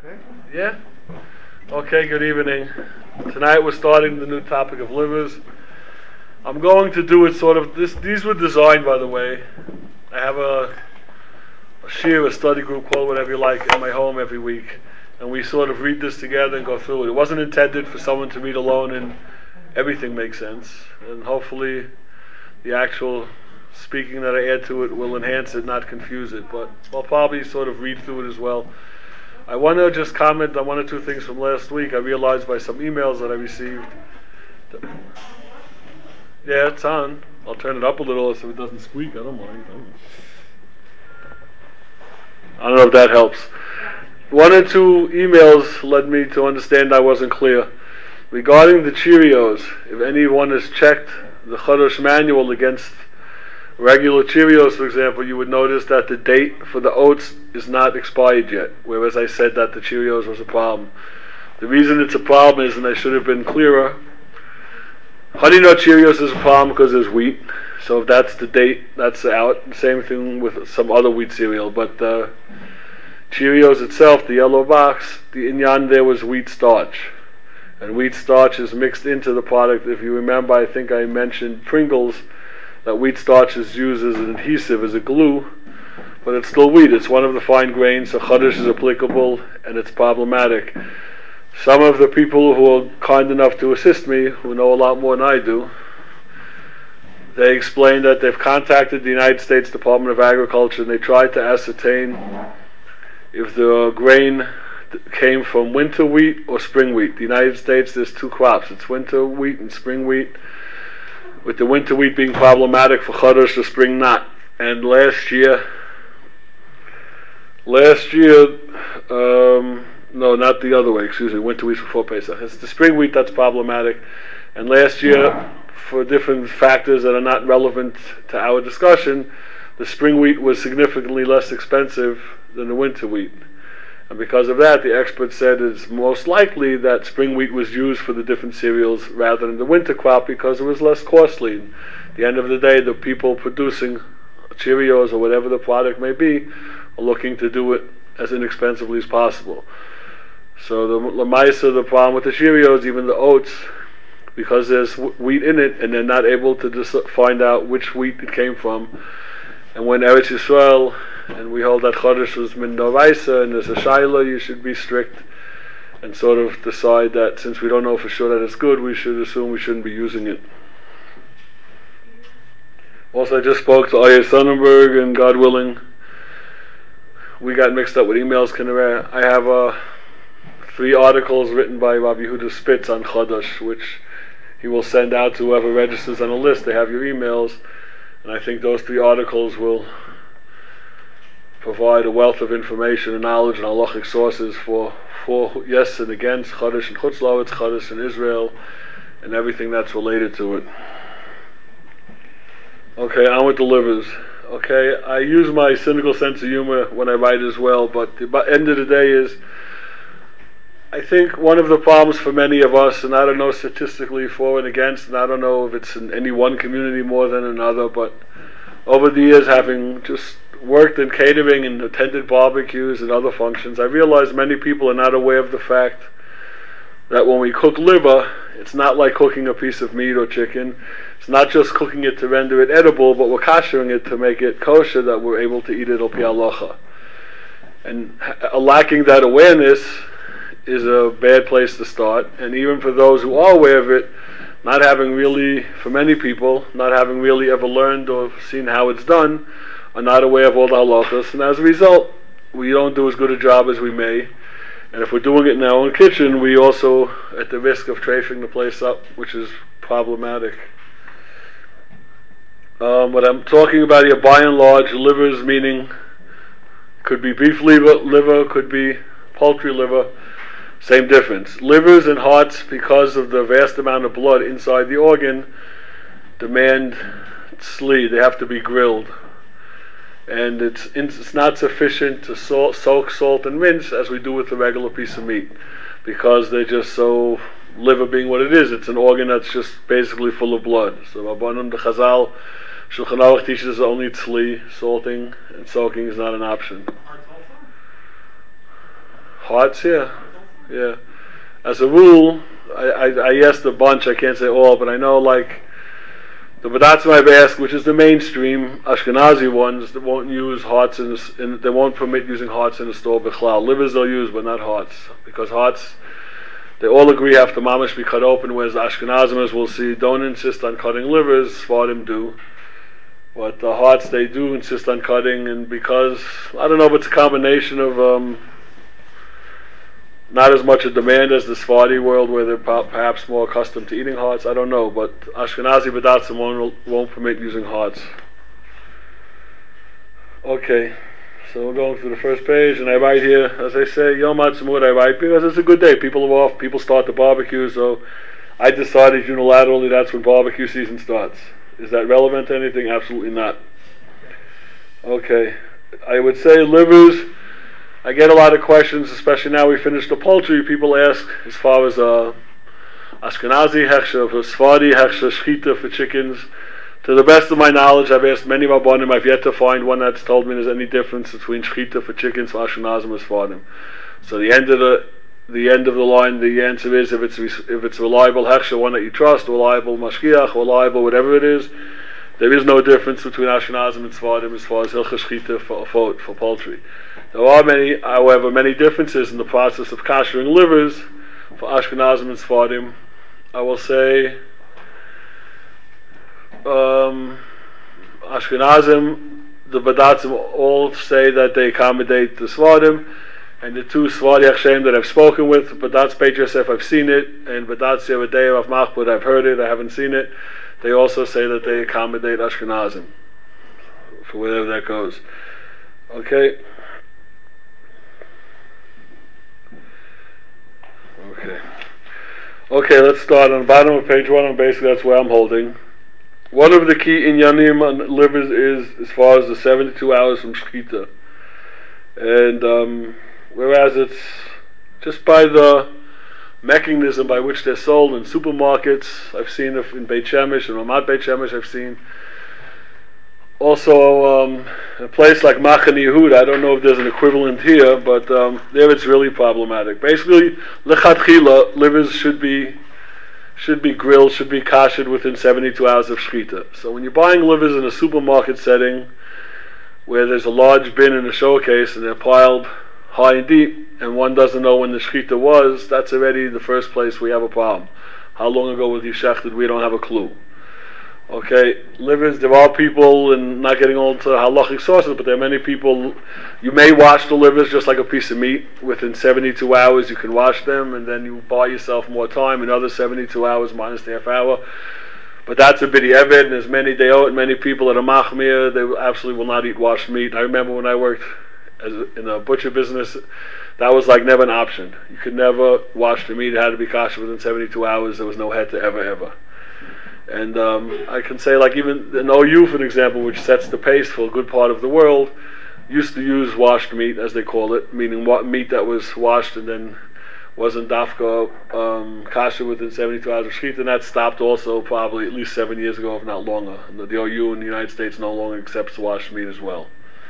Okay. Yeah? Okay, good evening. Tonight we're starting the new topic of livers. I'm going to do it sort of, these were designed, by the way. I have a shir, a study group, call it whatever you like, in my home every week. And we sort of read this together and go through it. It wasn't intended for someone to read alone and everything makes sense. And hopefully the actual speaking that I add to it will enhance it, not confuse it. But I'll probably sort of read through it as well. I want to just comment on one or two things from last week. I realized by some emails that I received. Yeah, it's on. I'll turn it up a little so it doesn't squeak. I don't mind. I don't know if that helps. One or two emails led me to understand I wasn't clear. Regarding the Cheerios, if anyone has checked the Chodesh manual against regular Cheerios, for example, you would notice that the date for the oats is not expired yet, whereas I said that the Cheerios was a problem. The reason it's a problem is, and I should have been clearer, Honey Nut Cheerios is a problem because there's wheat, so if that's the date, that's out. Same thing with some other wheat cereal, but Cheerios itself, the yellow box, the inyan there was wheat starch. And wheat starch is mixed into the product. If you remember, I think I mentioned Pringles, that wheat starch is used as an adhesive, as a glue, but it's still wheat. It's one of the fine grains, so Chodesh is applicable, and it's problematic. Some of the people who are kind enough to assist me, who know a lot more than I do, they explained that they've contacted the United States Department of Agriculture, and they tried to ascertain if the grain came from winter wheat or spring wheat. The United States, there's two crops. It's winter wheat and spring wheat, with the winter wheat being problematic for Chodesh, the spring not. And last year, no, not the other way, excuse me, winter wheat before Pesach. It's the spring wheat that's problematic. And last year, for different factors that are not relevant to our discussion, the spring wheat was significantly less expensive than the winter wheat. And because of that, the experts said it's most likely that spring wheat was used for the different cereals rather than the winter crop because it was less costly. At the end of the day, the people producing Cheerios or whatever the product may be are looking to do it as inexpensively as possible. So the Lamaisa, the problem with the Cheerios, even the oats, because there's wheat in it and they're not able to just find out which wheat it came from. And when Eretz Yisrael, and we hold that Chodesh was min doraisa, and there's a Shaila, you should be strict and sort of decide that since we don't know for sure that it's good, we should assume we shouldn't be using it. Also, I just spoke to Aryeh Sonnenberg, and God willing, we got mixed up with emails. I have 3 articles written by Rabbi Yehuda Spitz on Chodesh, which he will send out to whoever registers on a list. They have your emails, and I think those 3 articles will provide a wealth of information and knowledge and halachic sources for yes and against Chodesh and Chutz La'aretz, Chodesh in Israel, and everything that's related to it. Okay, on with the livers. Okay, I use my cynical sense of humor when I write as well, but the end of the day is, I think one of the problems for many of us, and I don't know statistically for and against, and I don't know if it's in any one community more than another, but over the years, having just worked in catering and attended barbecues and other functions, I realize many people are not aware of the fact that when we cook liver, it's not like cooking a piece of meat or chicken. It's not just cooking it to render it edible, but we're koshering it to make it kosher, that we're able to eat it al pi halacha. And lacking that awareness is a bad place to start. And even for those who are aware of it, not having really, for many people, not having really ever learned or seen how it's done, are not aware of all the halachas, and as a result, we don't do as good a job as we may. And if we're doing it in our own kitchen, we also at the risk of trafing the place up, which is problematic. What I'm talking about here, by and large, livers, meaning could be beef liver, could be poultry liver, same difference. Livers and hearts, because of the vast amount of blood inside the organ, demand tzli, they have to be grilled. And it's not sufficient to soak, salt, and rinse as we do with a regular piece of meat, because they're just so, liver being what it is, it's an organ that's just basically full of blood. So Rabbanon, the Chazal, Shulchan Aruch teaches only tzli, salting and soaking is not an option. Hearts, yeah. As a rule, I asked a bunch. I can't say all, but I know like the Badatzim I've asked, which is the mainstream Ashkenazi ones, that won't use hearts they won't permit using hearts in the store. Bichlal, livers they'll use, but not hearts, because hearts, they all agree have to mamash be cut open. Whereas the Ashkenazim, as we'll see, don't insist on cutting livers. Sfardim do. But the hearts they do insist on cutting, and because I don't know if it's a combination of not as much a demand as the Sephardi world, where they're perhaps more accustomed to eating hearts. I don't know, but Ashkenazi Badatzim won't permit using hearts. Okay, so we're going through the first page, and I write here, as I say, Yom Ha'atzmaut I write because it's a good day. People are off. People start the barbecue, so I decided unilaterally that's when barbecue season starts. Is that relevant to anything? Absolutely not. Okay, I would say livers. I get a lot of questions, especially now we finished the poultry. People ask as far as Ashkenazi hechsher, for Sephardi hechsher, shchita for chickens. To the best of my knowledge, I've asked many Rabbanim. I've yet to find one that's told me there's any difference between shchita for chickens for Ashkenazim and Sephardim. So the end of the line, the answer is if it's reliable hechsher, one that you trust, reliable mashgiach, reliable whatever it is, there is no difference between Ashkenazim and Sephardim as far as hilchah shchita for poultry. There are many differences in the process of kashering livers for Ashkenazim and Sephardim. I will say Ashkenazim, the Badatzim all say that they accommodate the Sephardim, and the two Sephardi Hashem that I've spoken with, Badatz Beit Yosef, I've seen it, and Badatz Yevadeir of Machbud, I've heard it, I haven't seen it. They also say that they accommodate Ashkenazim, for wherever that goes. Okay, let's start on the bottom of page 1, and basically that's where I'm holding. One of the key inyanim on livers is as far as the 72 hours from shchita. And whereas it's just by the mechanism by which they're sold in supermarkets, I've seen it in Beit Shemesh, in Ramat Beit Shemesh, I've seen also a place like Machane Yehuda. I don't know if there's an equivalent here, but there it's really problematic. Basically, lechatchila, livers should be grilled, should be kashered within 72 hours of shchita. So when you're buying livers in a supermarket setting, where there's a large bin in a showcase and they're piled high and deep, and one doesn't know when the shchita was, that's already the first place we have a problem. How long ago was he shechted? We don't have a clue. Okay, livers, there are people, and not getting on to halachic sources, but there are many people, you may wash the livers just like a piece of meat. Within 72 hours you can wash them, and then you buy yourself more time, another 72 hours minus the half hour. But that's a bidi eved, and there's many many people that are machmir, they absolutely will not eat washed meat. I remember when I worked in a butcher business, that was like never an option. You could never wash the meat, it had to be kosher within 72 hours, there was no head to ever. And I can say, like, even in OU, for example, which sets the pace for a good part of the world, used to use washed meat, as they call it, meaning meat that was washed and then wasn't dafka kosher within 72 hours of shchita, and that stopped also probably at least 7 years ago, if not longer. And the OU in the United States no longer accepts washed meat as well.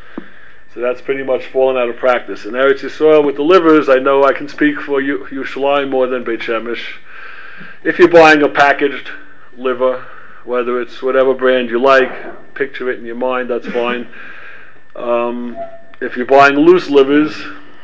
So that's pretty much fallen out of practice. In Eretz Yisrael, with the livers, I know I can speak for Yerushalayim more than Beit Shemesh. If you're buying a packaged liver, whether it's whatever brand you like, picture it in your mind, that's fine. If you're buying loose livers,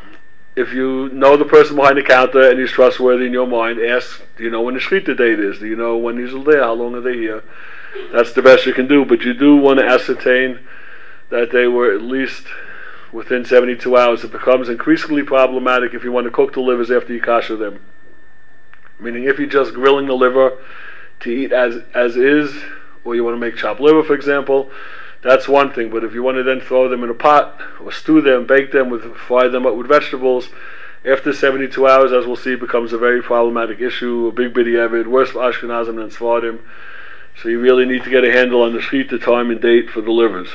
if you know the person behind the counter and he's trustworthy in your mind, ask, do you know when the shchita date is? Do you know when he's there? How long are they here? That's the best you can do, but you do want to ascertain that they were at least within 72 hours. It becomes increasingly problematic if you want to cook the livers after you kasher them. Meaning if you're just grilling the liver to eat as is, or you want to make chopped liver, for example, that's one thing. But if you want to then throw them in a pot, or stew them, bake them, fry them up with vegetables, after 72 hours, as we'll see, becomes a very problematic issue, a big bidi eved, worse for Ashkenazim than Sephardim. So you really need to get a handle on the shchita time and date for the livers.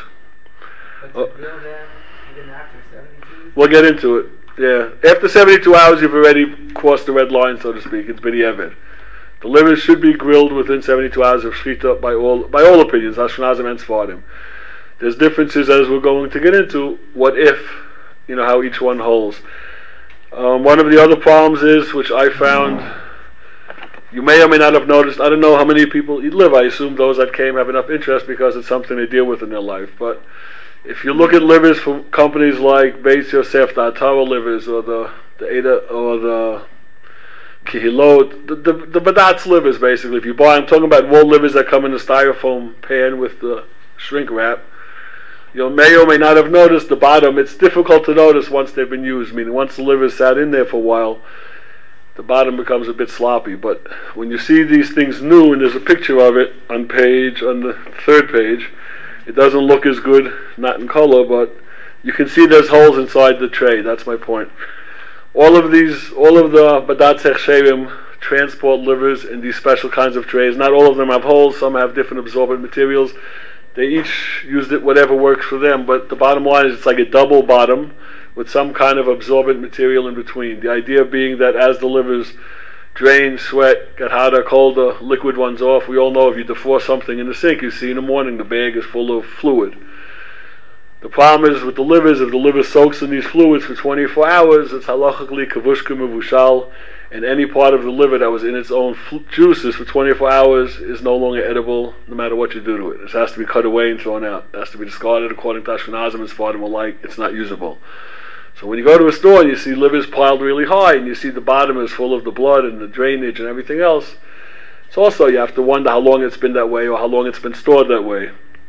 But to grill them even after 72? We'll get into it. Yeah, after 72 hours, you've already crossed the red line, so to speak. It's bidi eved. The livers should be grilled within 72 hours of shchita by all opinions, Ashkenazim and Sephardim. There's differences as we're going to get into. What if, how each one holds. One of the other problems is, which I found, you may or may not have noticed, I don't know how many people eat liver. I assume those that came have enough interest because it's something they deal with in their life. But if you look at livers from companies like Beis Yosef, the Atara livers, or the Ada, or the Kihilot, the Badatz livers, basically. If you buy, I'm talking about raw livers that come in a styrofoam pan with the shrink wrap. You may or may not have noticed the bottom. It's difficult to notice once they've been used, meaning once the liver sat in there for a while, the bottom becomes a bit sloppy. But when you see these things new, and there's a picture of it on the third page, it doesn't look as good, not in color, but you can see there's holes inside the tray. That's my point. All of the Badatz Hechsherim transport livers in these special kinds of trays. Not all of them have holes. Some have different absorbent materials. They each used it whatever works for them. But the bottom line is it's like a double bottom with some kind of absorbent material in between. The idea being that as the livers drain, sweat, get hotter, colder, liquid runs off. We all know if you defrost something in the sink, you see in the morning the bag is full of fluid. The problem is with the livers, if the liver soaks in these fluids for 24 hours, it's halachically kavushka mevushal, and any part of the liver that was in its own juices for 24 hours is no longer edible, no matter what you do to it. It has to be cut away and thrown out. It has to be discarded according to Ashkenazim and Sephardim alike. It's not usable. So when you go to a store and you see livers piled really high, and you see the bottom is full of the blood and the drainage and everything else, it's also, you have to wonder how long it's been that way or how long it's been stored that way.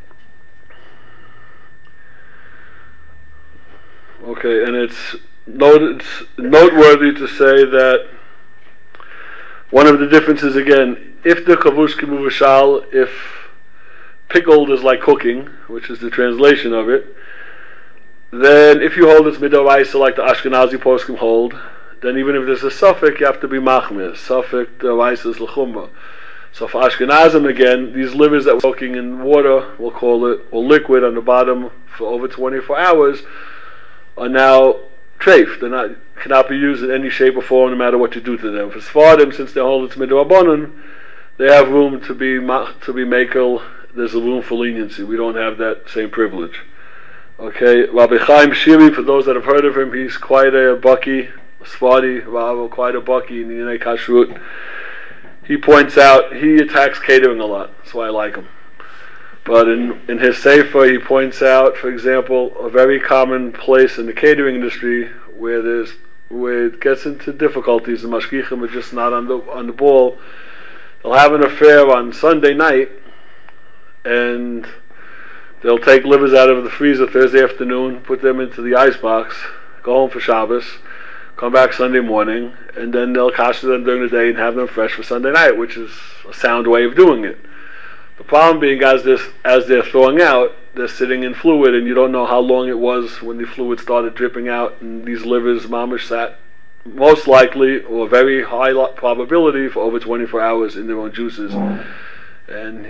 Okay, and it's noteworthy to say that one of the differences, again, if the kavush kimuvashal, if pickled is like cooking, which is the translation of it, then if you hold it's midoraisa like the Ashkenazi poskim hold, then even if there's a suffix, you have to be machmir. Suffix deraisa is l'chumra. So for Ashkenazim, again, these livers that were soaking in water, we'll call it, or liquid on the bottom for over 24 hours, are now treif. They cannot be used in any shape or form, no matter what you do to them. For Sephardim, since they hold it's midrabanan, they have room to be makel. There's a room for leniency. We don't have that same privilege. Okay, Rabbi Chaim Shiri, for those that have heard of him, he's quite a bucky, Sephardi, quite a bucky in the Yinei Kashrut. He points out, he attacks catering a lot. That's why I like him. But in his Sefer, he points out, for example, a very common place in the catering industry where it gets into difficulties. The mashgichim are just not on the ball. They'll have an affair on Sunday night, and they'll take livers out of the freezer Thursday afternoon, put them into the icebox, go home for Shabbos, come back Sunday morning, and then they'll kasher them during the day and have them fresh for Sunday night, which is a sound way of doing it. The problem being, as they're thawing out, they're sitting in fluid, and you don't know how long it was when the fluid started dripping out, and these livers, mamish, sat most likely, or very high probability, for over 24 hours in their own juices. And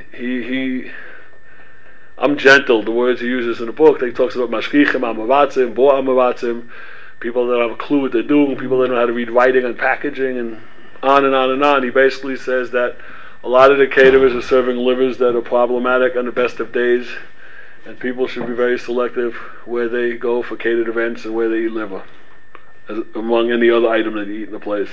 I'm gentle, the words he uses in the book, he talks about mashkichim, amavatzim, bo amavatzim, people that have a clue what they're doing, people that know how to read writing and packaging, and on and on and on. He basically says that a lot of the caterers are serving livers that are problematic on the best of days, and people should be very selective where they go for catered events and where they eat liver, among any other item that you eat in the place.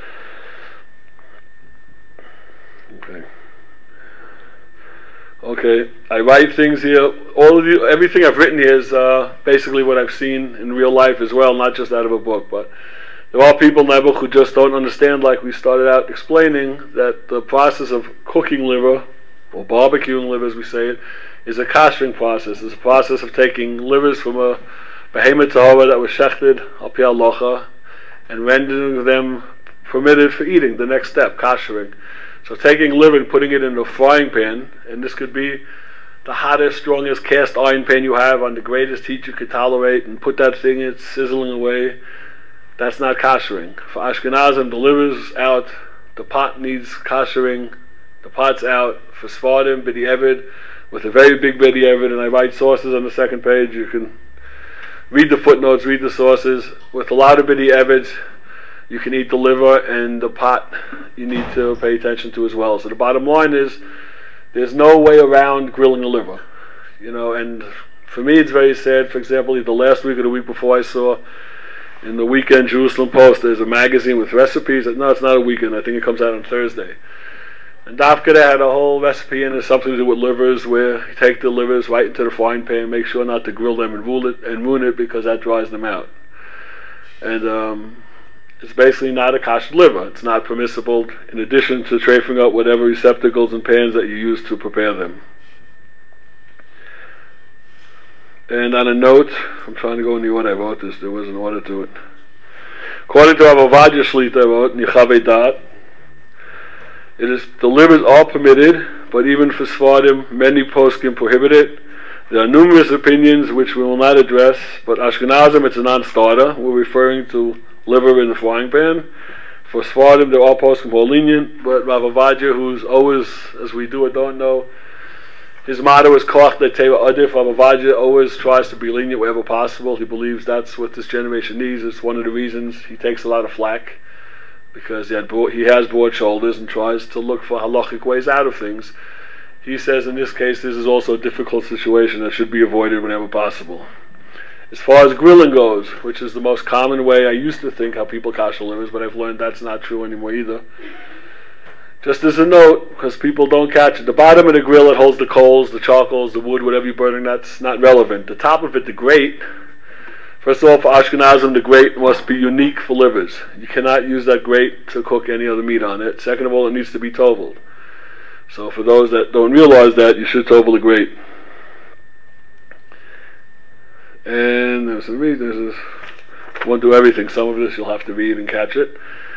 Okay, I write things here. Everything I've written here is basically what I've seen in real life as well, not just out of a book. But there are people in Nebuch who just don't understand, like we started out explaining, that the process of cooking liver, or barbecuing liver as we say it, is a kashering process. It's a process of taking livers from a behemoth tahora that was shechted al pi halacha and rendering them permitted for eating, the next step, kashering. So taking liver and putting it in a frying pan, and this could be the hottest, strongest cast iron pan you have on the greatest heat you could tolerate, and put that thing in sizzling away, that's not kashering. For Ashkenazim, the liver's out, the pot needs kashering, the pot's out. For Sephardim, b'di eved, with a very big b'di eved, and I write sources on the second page, you can read the footnotes, read the sources. With a lot of b'di eveds, you can eat the liver, and the pot you need to pay attention to as well. So the bottom line is, there's no way around grilling a liver. And for me it's very sad. For example, the last week or the week before, I saw in the Weekend Jerusalem Post, there's a magazine with recipes. No, it's not a weekend. I think it comes out on Thursday. And Dafka had a whole recipe in it, something to do with livers, where you take the livers right into the frying pan, make sure not to grill them and ruin it because that dries them out. And it's basically not a kosher liver. It's not permissible, in addition to trafing up whatever receptacles and pans that you use to prepare them. And on a note, I'm trying to go in the order I wrote this. There was an order to it. According to Rav Ovadia Shlita, I wrote Nichavei Dat. The livers are permitted, but even for Sfardim, many poskim prohibit it. There are numerous opinions which we will not address, but Ashkenazim, it's a non-starter. We're referring to liver in the frying pan. For Sfardim, there are poskim more lenient, but Rav Ovadia, who's always, as we do or don't know, his motto is Koach Teva Adif. Rav Ovadia always tries to be lenient wherever possible. He believes that's what this generation needs. It's one of the reasons he takes a lot of flack, because he has broad shoulders and tries to look for halachic ways out of things. He says in this case this is also a difficult situation that should be avoided whenever possible. As far as grilling goes, which is the most common way I used to think how people kasher livers, but I've learned that's not true anymore either. Just as a note, because people don't catch it, the bottom of the grill, it holds the coals, the charcoals, the wood, whatever you're burning, that's not relevant. The top of it, the grate, first of all, for Ashkenazim, the grate must be unique for livers. You cannot use that grate to cook any other meat on it. Second of all, it needs to be toveled. So for those that don't realize that, you should tovel the grate. And there's a reason, won't do everything. Some of this you'll have to read and catch it.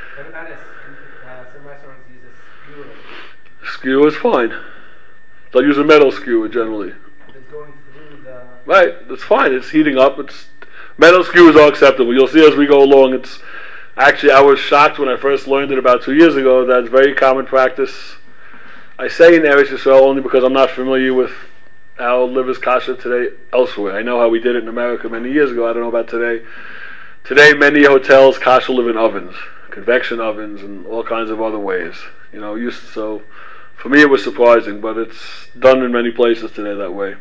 Skewer is fine. They'll use a metal skewer generally. It's going through the... Right, that's fine. It's heating up. Metal skewers are acceptable. You'll see as we go along. It's actually, I was shocked when I first learned it about 2 years ago. That's very common practice. I say in Eretz Yisrael only because I'm not familiar with how livers kasher today elsewhere. I know how we did it in America many years ago. I don't know about today. Today, many hotels kasher live in ovens, convection ovens, and all kinds of other ways. So for me it was surprising, but it's done in many places today that way.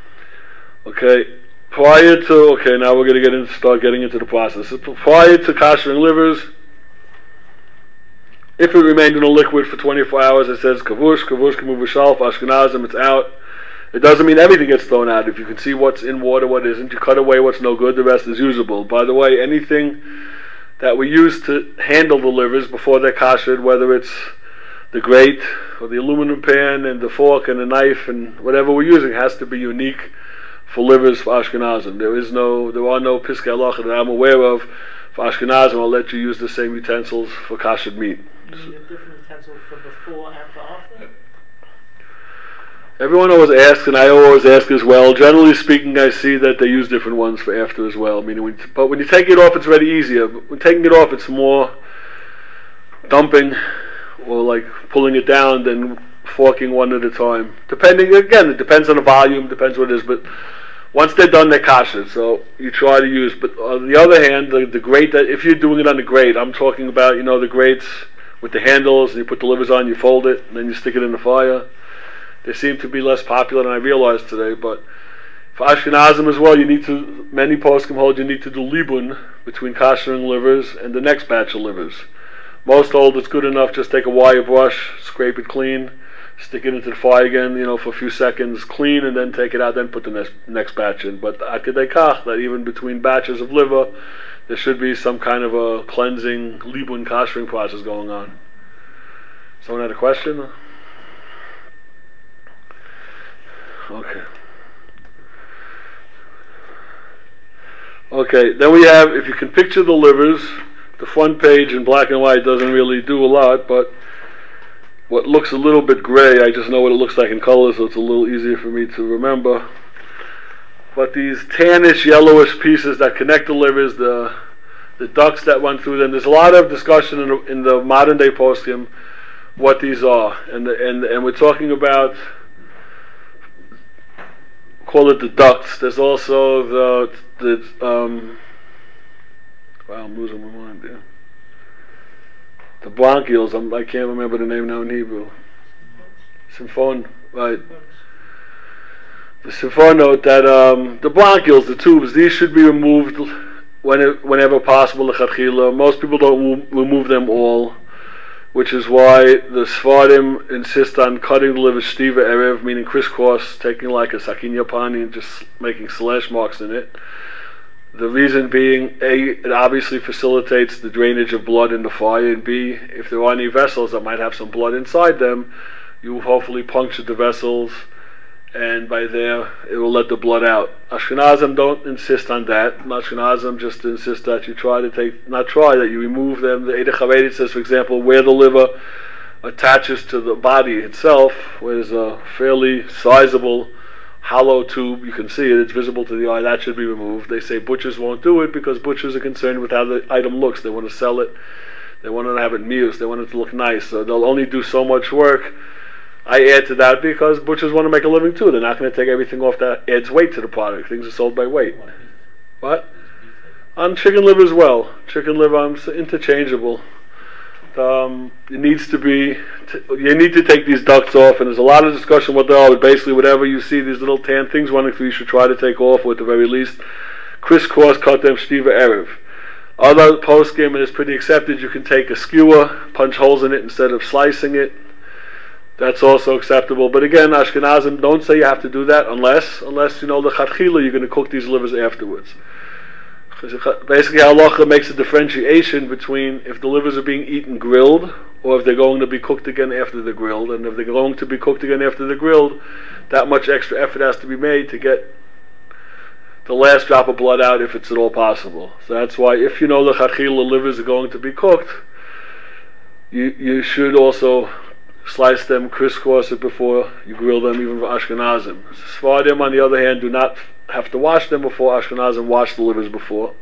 Okay, now we're going to start getting into the process. Prior to kashering livers, if it remained in a liquid for 24 hours, it says kavush kamuvushalf, Ashkenazim, it's out. It doesn't mean everything gets thrown out. If you can see what's in water, what isn't, you cut away what's no good, the rest is usable. By the way, anything that we use to handle the livers before they're kashered, whether it's the grate or the aluminum pan and the fork and the knife and whatever we're using, has to be unique for livers for Ashkenazim. There are no piskei halacha that I'm aware of for Ashkenazim. I'll let you use the same utensils for kashered meat. You need a different utensil for before and for after? Everyone always asks, and I always ask as well. Generally speaking, I see that they use different ones for after as well. But when you take it off, it's very easier. When taking it off, it's more dumping or like pulling it down than forking one at a time. It depends on the volume, depends what it is, but once they're done, they're kasher. So you try to use, but on the other hand, the grate, that if you're doing it on the grate, I'm talking about, the grates with the handles, and you put the livers on, you fold it, and then you stick it in the fire. They seem to be less popular than I realized today, but for Ashkenazim as well, many poskim hold you need to do libun between kashering livers and the next batch of livers. Most hold it's good enough, just take a wire brush, scrape it clean, stick it into the fire again, for a few seconds, clean, and then take it out, then put the next batch in. But akadei kach, that even between batches of liver, there should be some kind of a cleansing, libun kashering process going on. Someone had a question? Okay, then we have, if you can picture the livers, the front page in black and white doesn't really do a lot, but what looks a little bit gray, I just know what it looks like in color, so it's a little easier for me to remember. But these tannish, yellowish pieces that connect the livers, the ducts that run through them, there's a lot of discussion in the modern day poskim what these are, and we're talking about, call it the ducts. There's also I'm losing my mind there. The bronchioles, I can't remember the name now in Hebrew. Symphon, right. The symphonote, that the bronchioles, the tubes, these should be removed whenever possible, lechatchila. Most people don't remove them all, which is why the Sfarim insist on cutting the liver shtiva erev, meaning crisscross, taking like a sakin yapani and just making slash marks in it. The reason being, A, it obviously facilitates the drainage of blood in the fire, and B, if there are any vessels that might have some blood inside them, you will hopefully puncture the vessels, and by there, it will let the blood out. Ashkenazim don't insist on that. Ashkenazim just insist that you that you remove them. The Eidech HaRedit says, for example, where the liver attaches to the body itself, where there's a fairly sizable hollow tube, you can see it, it's visible to the eye, that should be removed. They say butchers won't do it because butchers are concerned with how the item looks. They want to sell it, they want to have it meals, they want it to look nice, so they'll only do so much work. I add to that because butchers want to make a living too. They're not going to take everything off that adds weight to the product. Things are sold by weight. What? On chicken liver as well. Chicken liver interchangeable. You need to take these ducts off, and there's a lot of discussion what they are, but basically whatever you see these little tan things running through, you should try to take off, or at the very least crisscross cut them shtiva erev. Other post-game, and it's pretty accepted, you can take a skewer, punch holes in it instead of slicing it. That's also acceptable. But again, Ashkenazim don't say you have to do that unless you know the chatchila you're going to cook these livers afterwards. Basically, halacha makes a differentiation between if the livers are being eaten grilled or if they're going to be cooked again after they're grilled. And if they're going to be cooked again after they're grilled, that much extra effort has to be made to get the last drop of blood out if it's at all possible. So that's why if you know the chatchila livers are going to be cooked, you should also slice them, crisscross it before you grill them, even for Ashkenazim. Sfardim, on the other hand, do not have to wash them before. Ashkenazim wash the livers before.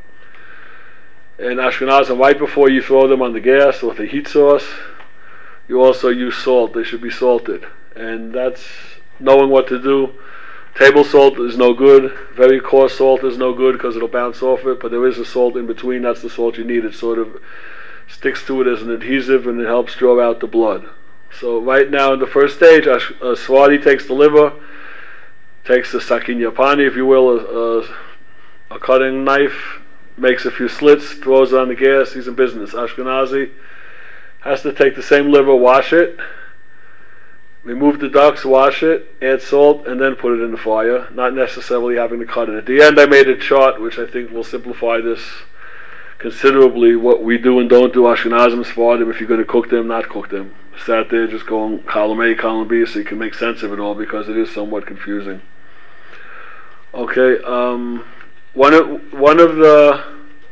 And Ashkenazim, right before you throw them on the gas or with a heat sauce, you also use salt. They should be salted. And that's knowing what to do. Table salt is no good. Very coarse salt is no good because it'll bounce off it, but there is a salt in between. That's the salt you need. It sort of sticks to it as an adhesive and it helps draw out the blood. So right now in the first stage, Swati takes the liver, takes the sakin yapani, if you will, a cutting knife, makes a few slits, throws it on the gas, he's in business. Ashkenazi has to take the same liver, wash it, remove the ducts, wash it, add salt, and then put it in the fire, not necessarily having to cut it. At the end I made a chart which I think will simplify this considerably, what we do and don't do. Ashkenazim, Sfardim, if you're going to cook them, not cook them. Sat there just going column A, column B, so you can make sense of it all because it is somewhat confusing. Okay, one of the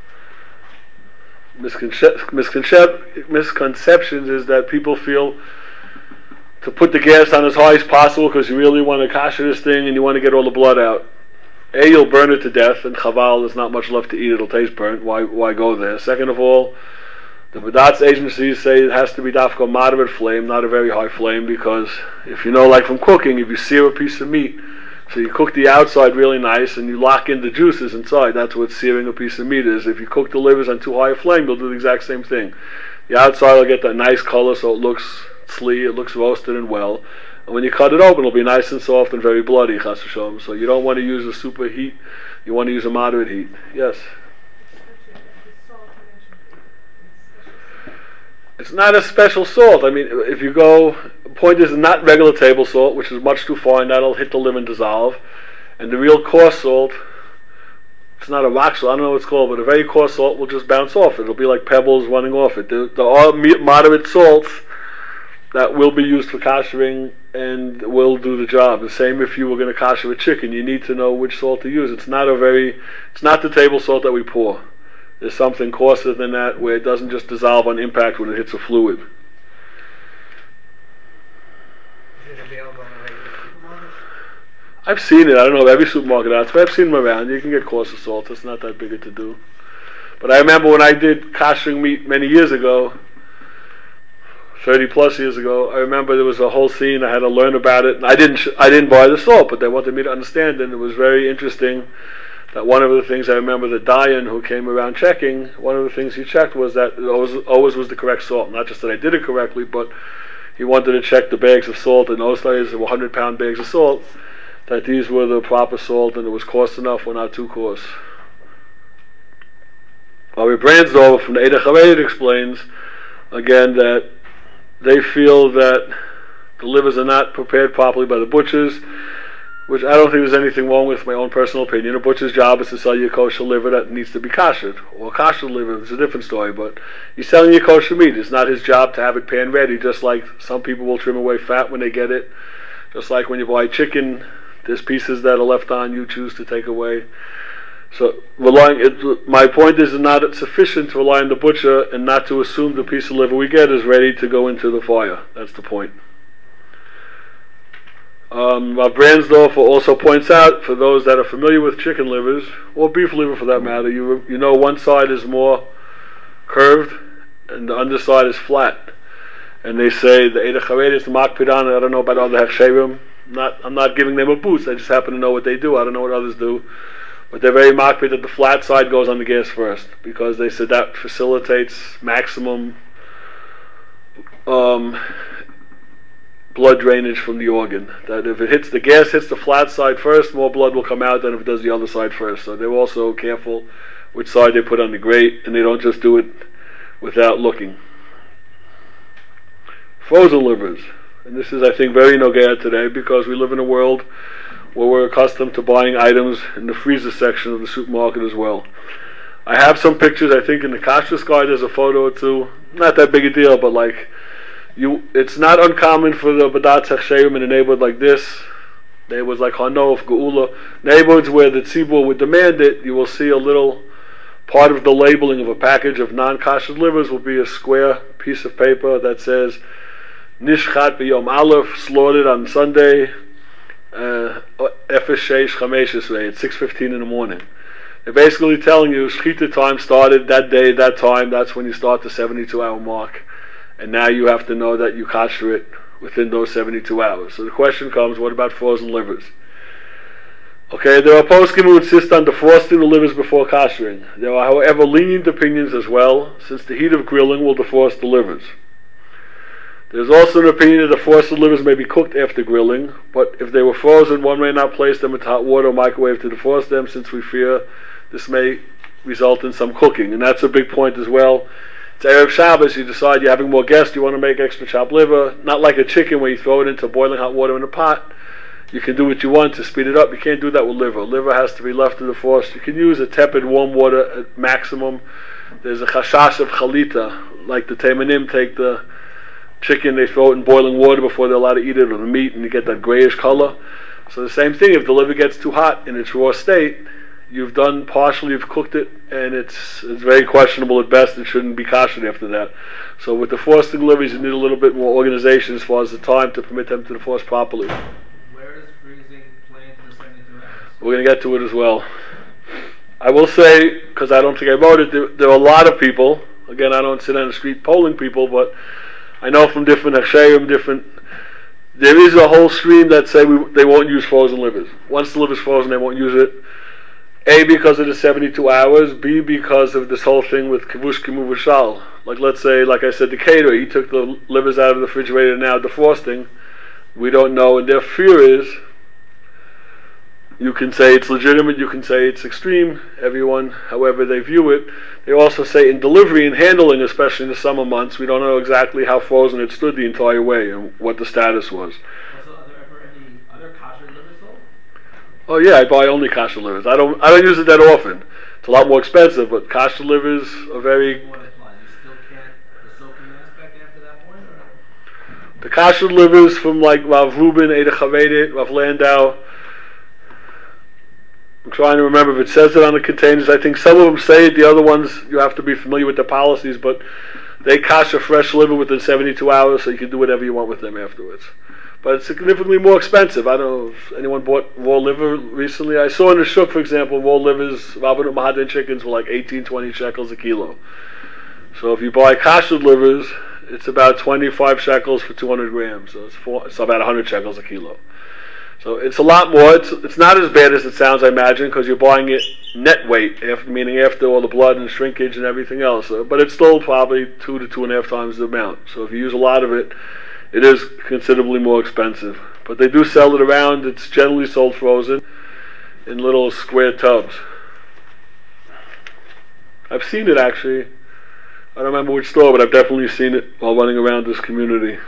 misconceptions is that people feel to put the gas on as high as possible because you really want to kasher this thing and you want to get all the blood out. A, you'll burn it to death, and chaval, there's not much left to eat, it'll taste burnt. Why go there? Second of all, the Badatz agencies say it has to be dafka moderate flame, not a very high flame, because if you know, like from cooking, if you sear a piece of meat, so you cook the outside really nice and you lock in the juices inside, that's what searing a piece of meat is. If you cook the livers on too high a flame, you'll do the exact same thing. The outside will get that nice color so it looks tzli, it looks roasted and well. And when you cut it open, it'll be nice and soft and very bloody, chas v'shalom. So you don't want to use a super heat, you want to use a moderate heat. Yes? It's not a special salt. I mean, if you go, the point is not regular table salt, which is much too fine, that'll hit the liver and dissolve. And the real coarse salt, it's not a rock salt, I don't know what it's called, but a very coarse salt will just bounce off it. It'll be like pebbles running off it. There are moderate salts that will be used for koshering and will do the job. The same if you were going to kosher a chicken, you need to know which salt to use. It's not the table salt that we pour. There's something coarser than that where it doesn't just dissolve on impact when it hits a fluid. Is it available in a regular supermarket? I've seen it. I don't know of every supermarket out there, but I've seen them around. You can get coarser salt. It's not that big a to do. But I remember when I did koshering meat many years ago, 30 plus years ago, I remember there was a whole scene. I had to learn about it. And I didn't buy the salt, but they wanted me to understand it. And it was very interesting that one of the things I remember the Dayan who came around checking, one of the things he checked was that it always was the correct salt. Not just that I did it correctly, but he wanted to check the bags of salt. In those days, there were 100-pound bags of salt, that these were the proper salt and it was coarse enough or not too coarse. Rabbi Brandsdorfer from the Eidach HaReid explains, again, that they feel that the livers are not prepared properly by the butchers, which I don't think there's anything wrong with, my own personal opinion. A butcher's job is to sell you a kosher liver that needs to be kashered, or a kosher liver. It's a different story, but he's selling you kosher meat. It's not his job to have it pan ready, just like some people will trim away fat when they get it. Just like when you buy chicken, there's pieces that are left on you choose to take away. So my point is not sufficient to rely on the butcher and not to assume the piece of liver we get is ready to go into the fire. That's the point. Brandsdorfer also points out, for those that are familiar with chicken livers, or beef liver for that matter, you know one side is more curved and the underside is flat. And they say the Eidach HaReid is the Makpidan. I don't know about other Hechsherim. I'm not giving them a boost. I just happen to know what they do. I don't know what others do. But they're very makpid that the flat side goes on the gas first, because they said that facilitates maximum blood drainage from the organ. That if it hits the gas hits the flat side first, more blood will come out than if it does the other side first. So they're also careful which side they put on the grate, and they don't just do it without looking. Frozen livers, and this is, I think, very nogea today, because we live in a world where we're accustomed to buying items in the freezer section of the supermarket as well. I have some pictures. I think in the Kashrus guide there's a photo or two. Not that big a deal, but it's not uncommon for the Badat Hechsherim in a neighborhood like this, neighborhoods like Hanof, Geula, neighborhoods where the tzibur would demand it. You will see a little part of the labeling of a package of non-kosher livers will be a square piece of paper that says Nishchat b'Yom Aleph, slaughtered on Sunday, Efesh Sheish Chamesh Esrei, at 6:15 in the morning. They're basically telling you Shechita time started that day, that time. That's when you start the 72-hour mark. And now you have to know that you kosher it within those 72 hours. So the question comes, what about frozen livers? Okay, there are poskim who insist on defrosting the livers before koshering. There are, however, lenient opinions as well, since the heat of grilling will defrost the livers. There's also an opinion that the frosted livers may be cooked after grilling, but if they were frozen, one may not place them into hot water or microwave to defrost them, since we fear this may result in some cooking. And that's a big point as well. It's Erev Shabbos, you decide you're having more guests, you want to make extra chopped liver, not like a chicken where you throw it into boiling hot water in a pot. You can do what you want to speed it up. You can't do that with liver. Liver has to be left to defrost. You can use a tepid warm water at maximum. There's a chashash of chalita, like the Teimanim take the chicken, they throw it in boiling water before they're allowed to eat it, or the meat, and you get that grayish color. So the same thing, if the liver gets too hot in its raw state, you've cooked it, and it's very questionable at best. It shouldn't be kosher after that. So with the frosting livers, you need a little bit more organization as far as the time to permit them to defrost properly. Where does freezing play into the 72 hours? We're going to get to it as well. I will say, because I don't think I wrote it, there are a lot of people, again, I don't sit on the street polling people, but I know from different Hechsherim, there is a whole stream that say they won't use frozen livers. Once the liver's frozen, they won't use it. A, because of the 72 hours. B, because of this whole thing with kivush kimu v'shal. Like, let's say, like I said, the caterer, he took the livers out of the refrigerator, now defrosting. We don't know, and their fear is, you can say it's legitimate, you can say it's extreme, everyone, however they view it. They also say in delivery and handling, especially in the summer months, we don't know exactly how frozen it stood the entire way and what the status was. Also, are there ever any other kosher livers sold? Oh yeah, I buy only kosher livers. I don't use it that often. It's a lot more expensive, but kosher livers are very... You still can't, the soaking aspect after that point? Or? The kosher livers from like Rav Reuben, Eidach HaReid, Rav Landau, I'm trying to remember if it says it on the containers. I think some of them say it, the other ones you have to be familiar with the policies, but they kosher fresh liver within 72 hours, so you can do whatever you want with them afterwards. But it's significantly more expensive. I don't know if anyone bought raw liver recently. I saw in the shuk, for example, raw livers, Rabbanut Mahadin chickens were like 18, 20 shekels a kilo. So if you buy kosher livers, it's about 25 shekels for 200 grams. So it's about 100 shekels a kilo. So it's a lot more. It's not as bad as it sounds, I imagine, because you're buying it net weight, meaning after all the blood and shrinkage and everything else. But it's still probably 2 to 2.5 times the amount. So if you use a lot of it, it is considerably more expensive. But they do sell it around. It's generally sold frozen in little square tubs. I've seen it actually. I don't remember which store, but I've definitely seen it while running around this community.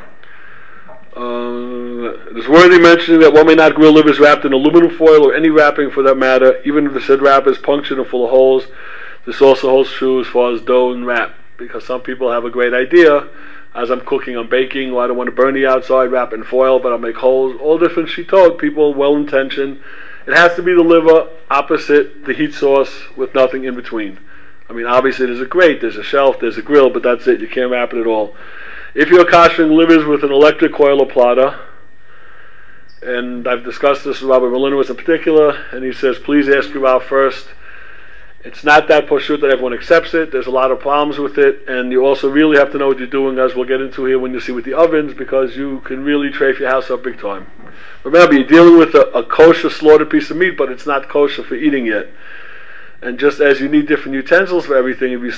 It is worthy mentioning that one may not grill livers wrapped in aluminum foil or any wrapping for that matter, even if the said wrapper is punctured and full of holes. This also holds true as far as dough and wrap, because some people have a great idea. As I'm cooking, I'm baking, well, I don't want to burn the outside, wrap in foil, but I'll make holes. All different shitot, people well-intentioned. It has to be the liver opposite the heat source with nothing in between. I mean, obviously there's a grate, there's a shelf, there's a grill, but that's it. You can't wrap it at all. If you're koshering livers with an electric coil or plotter, and I've discussed this with Rabbi Malinowitz in particular, and he says, please ask your Rav first. It's not that pashut that everyone accepts it. There's a lot of problems with it, and you also really have to know what you're doing, as we'll get into here when you see with the ovens, because you can really trafe your house up big time. Remember, you're dealing with a kosher slaughtered piece of meat, but it's not kosher for eating yet. And just as you need different utensils for everything, if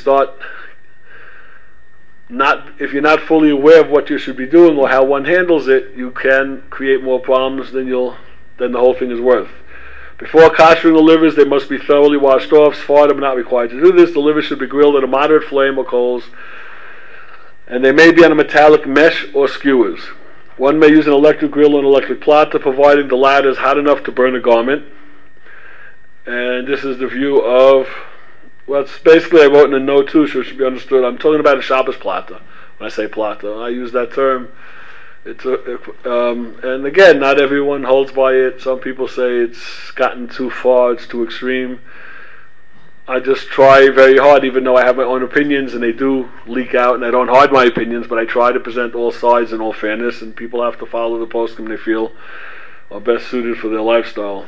you're not fully aware of what you should be doing or how one handles it, you can create more problems than the whole thing is worth. Before koshering the livers, they must be thoroughly washed off. Sephardim are not required to do this. The livers should be grilled at a moderate flame or coals, and they may be on a metallic mesh or skewers. One may use an electric grill or an electric plotter, providing the latter is hot enough to burn a garment. And this is the view of, well, it's basically, I wrote in a note too, so it should be understood. I'm talking about a Shabbos plotter. When I say plotter, I use that term. And again, not everyone holds by it. Some people say it's gotten too far, it's too extreme. I just try very hard, even though I have my own opinions and they do leak out, and I don't hide my opinions, but I try to present all sides in all fairness, and people have to follow the poskim they feel are best suited for their lifestyle.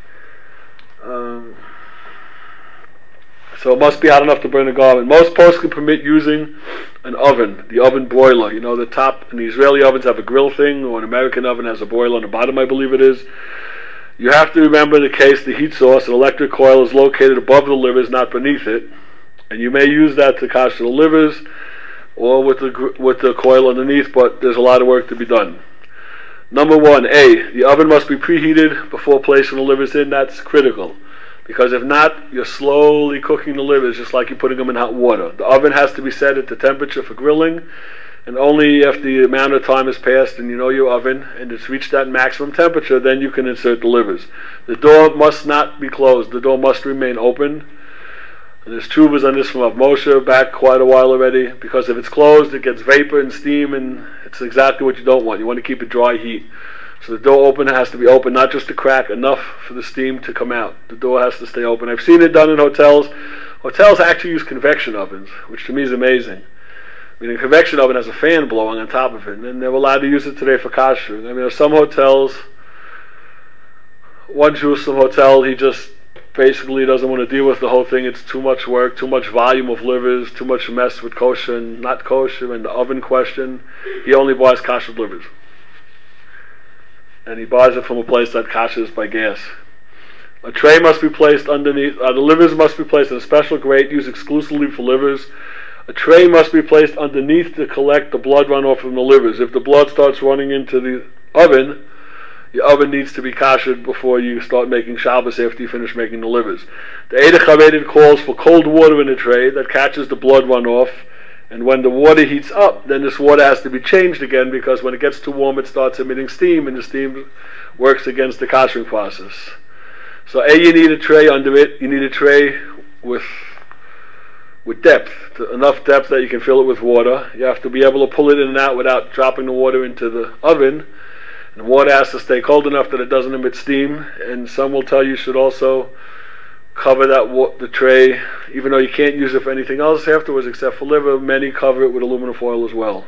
So it must be hot enough to burn a garment. Most poskim permit using an oven, the oven broiler. You know, the top, and the Israeli ovens have a grill thing, or an American oven has a broiler on the bottom, I believe it is. You have to remember the case, the heat source, an electric coil is located above the livers, not beneath it. And you may use that to kosher the livers, or with the coil underneath, but there's a lot of work to be done. Number one, the oven must be preheated before placing the livers in. That's critical. Because if not, you're slowly cooking the livers just like you're putting them in hot water. The oven has to be set at the temperature for grilling, and only after the amount of time has passed and you know your oven and it's reached that maximum temperature, then you can insert the livers. The door must not be closed. The door must remain open. And there's tubas on this from Rav Moshe back quite a while already, because if it's closed, it gets vapor and steam, and it's exactly what you don't want. You want to keep it dry heat. So the door open has to be open, not just to crack, enough for the steam to come out. The door has to stay open. I've seen it done in hotels. Hotels actually use convection ovens, which to me is amazing. I mean, a convection oven has a fan blowing on top of it, and they're allowed to use it today for kosher. I mean, there are some hotels, one Jerusalem hotel, he just basically doesn't want to deal with the whole thing. It's too much work, too much volume of livers, too much mess with kosher and not kosher, and the oven question. He only buys kosher livers. And he buys it from a place that koshers by gas. A tray must be placed underneath, the livers must be placed in a special grate used exclusively for livers. A tray must be placed underneath to collect the blood runoff from the livers. If the blood starts running into the oven, your oven needs to be koshered before you start making Shabbos after you finish making the livers. The Eidach HaRedet calls for cold water in a tray that catches the blood runoff. And when the water heats up, then this water has to be changed again, because when it gets too warm, it starts emitting steam, and the steam works against the koshering process. So you need a tray under it. You need a tray with depth, enough depth that you can fill it with water. You have to be able to pull it in and out without dropping the water into the oven. And the water has to stay cold enough that it doesn't emit steam. And some will tell you should also cover the tray, even though you can't use it for anything else afterwards except for liver. Many cover it with aluminum foil as well.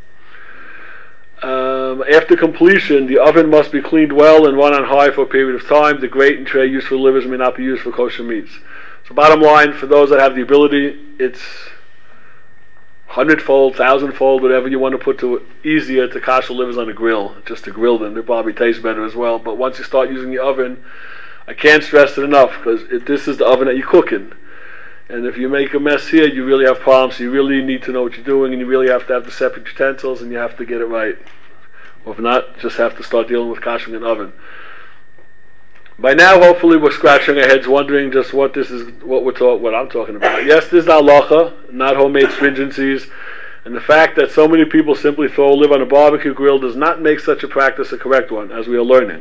After completion, the oven must be cleaned well and run on high for a period of time. The grate and tray used for livers may not be used for kosher meats. So bottom line, for those that have the ability, it's 100-fold, 1,000-fold, whatever you want to put to it, easier to kosher livers on a grill, just to grill them. They probably taste better as well. But once you start using the oven, I can't stress it enough, because this is the oven that you cook in. And if you make a mess here, you really have problems. So you really need to know what you're doing, and you really have to have the separate utensils, and you have to get it right. Or if not, just have to start dealing with koshering an oven. By now, hopefully, we're scratching our heads, wondering just what I'm talking about. Yes, this is halacha, not homemade stringencies, and the fact that so many people simply throw a liver on a barbecue grill does not make such a practice a correct one, as we are learning.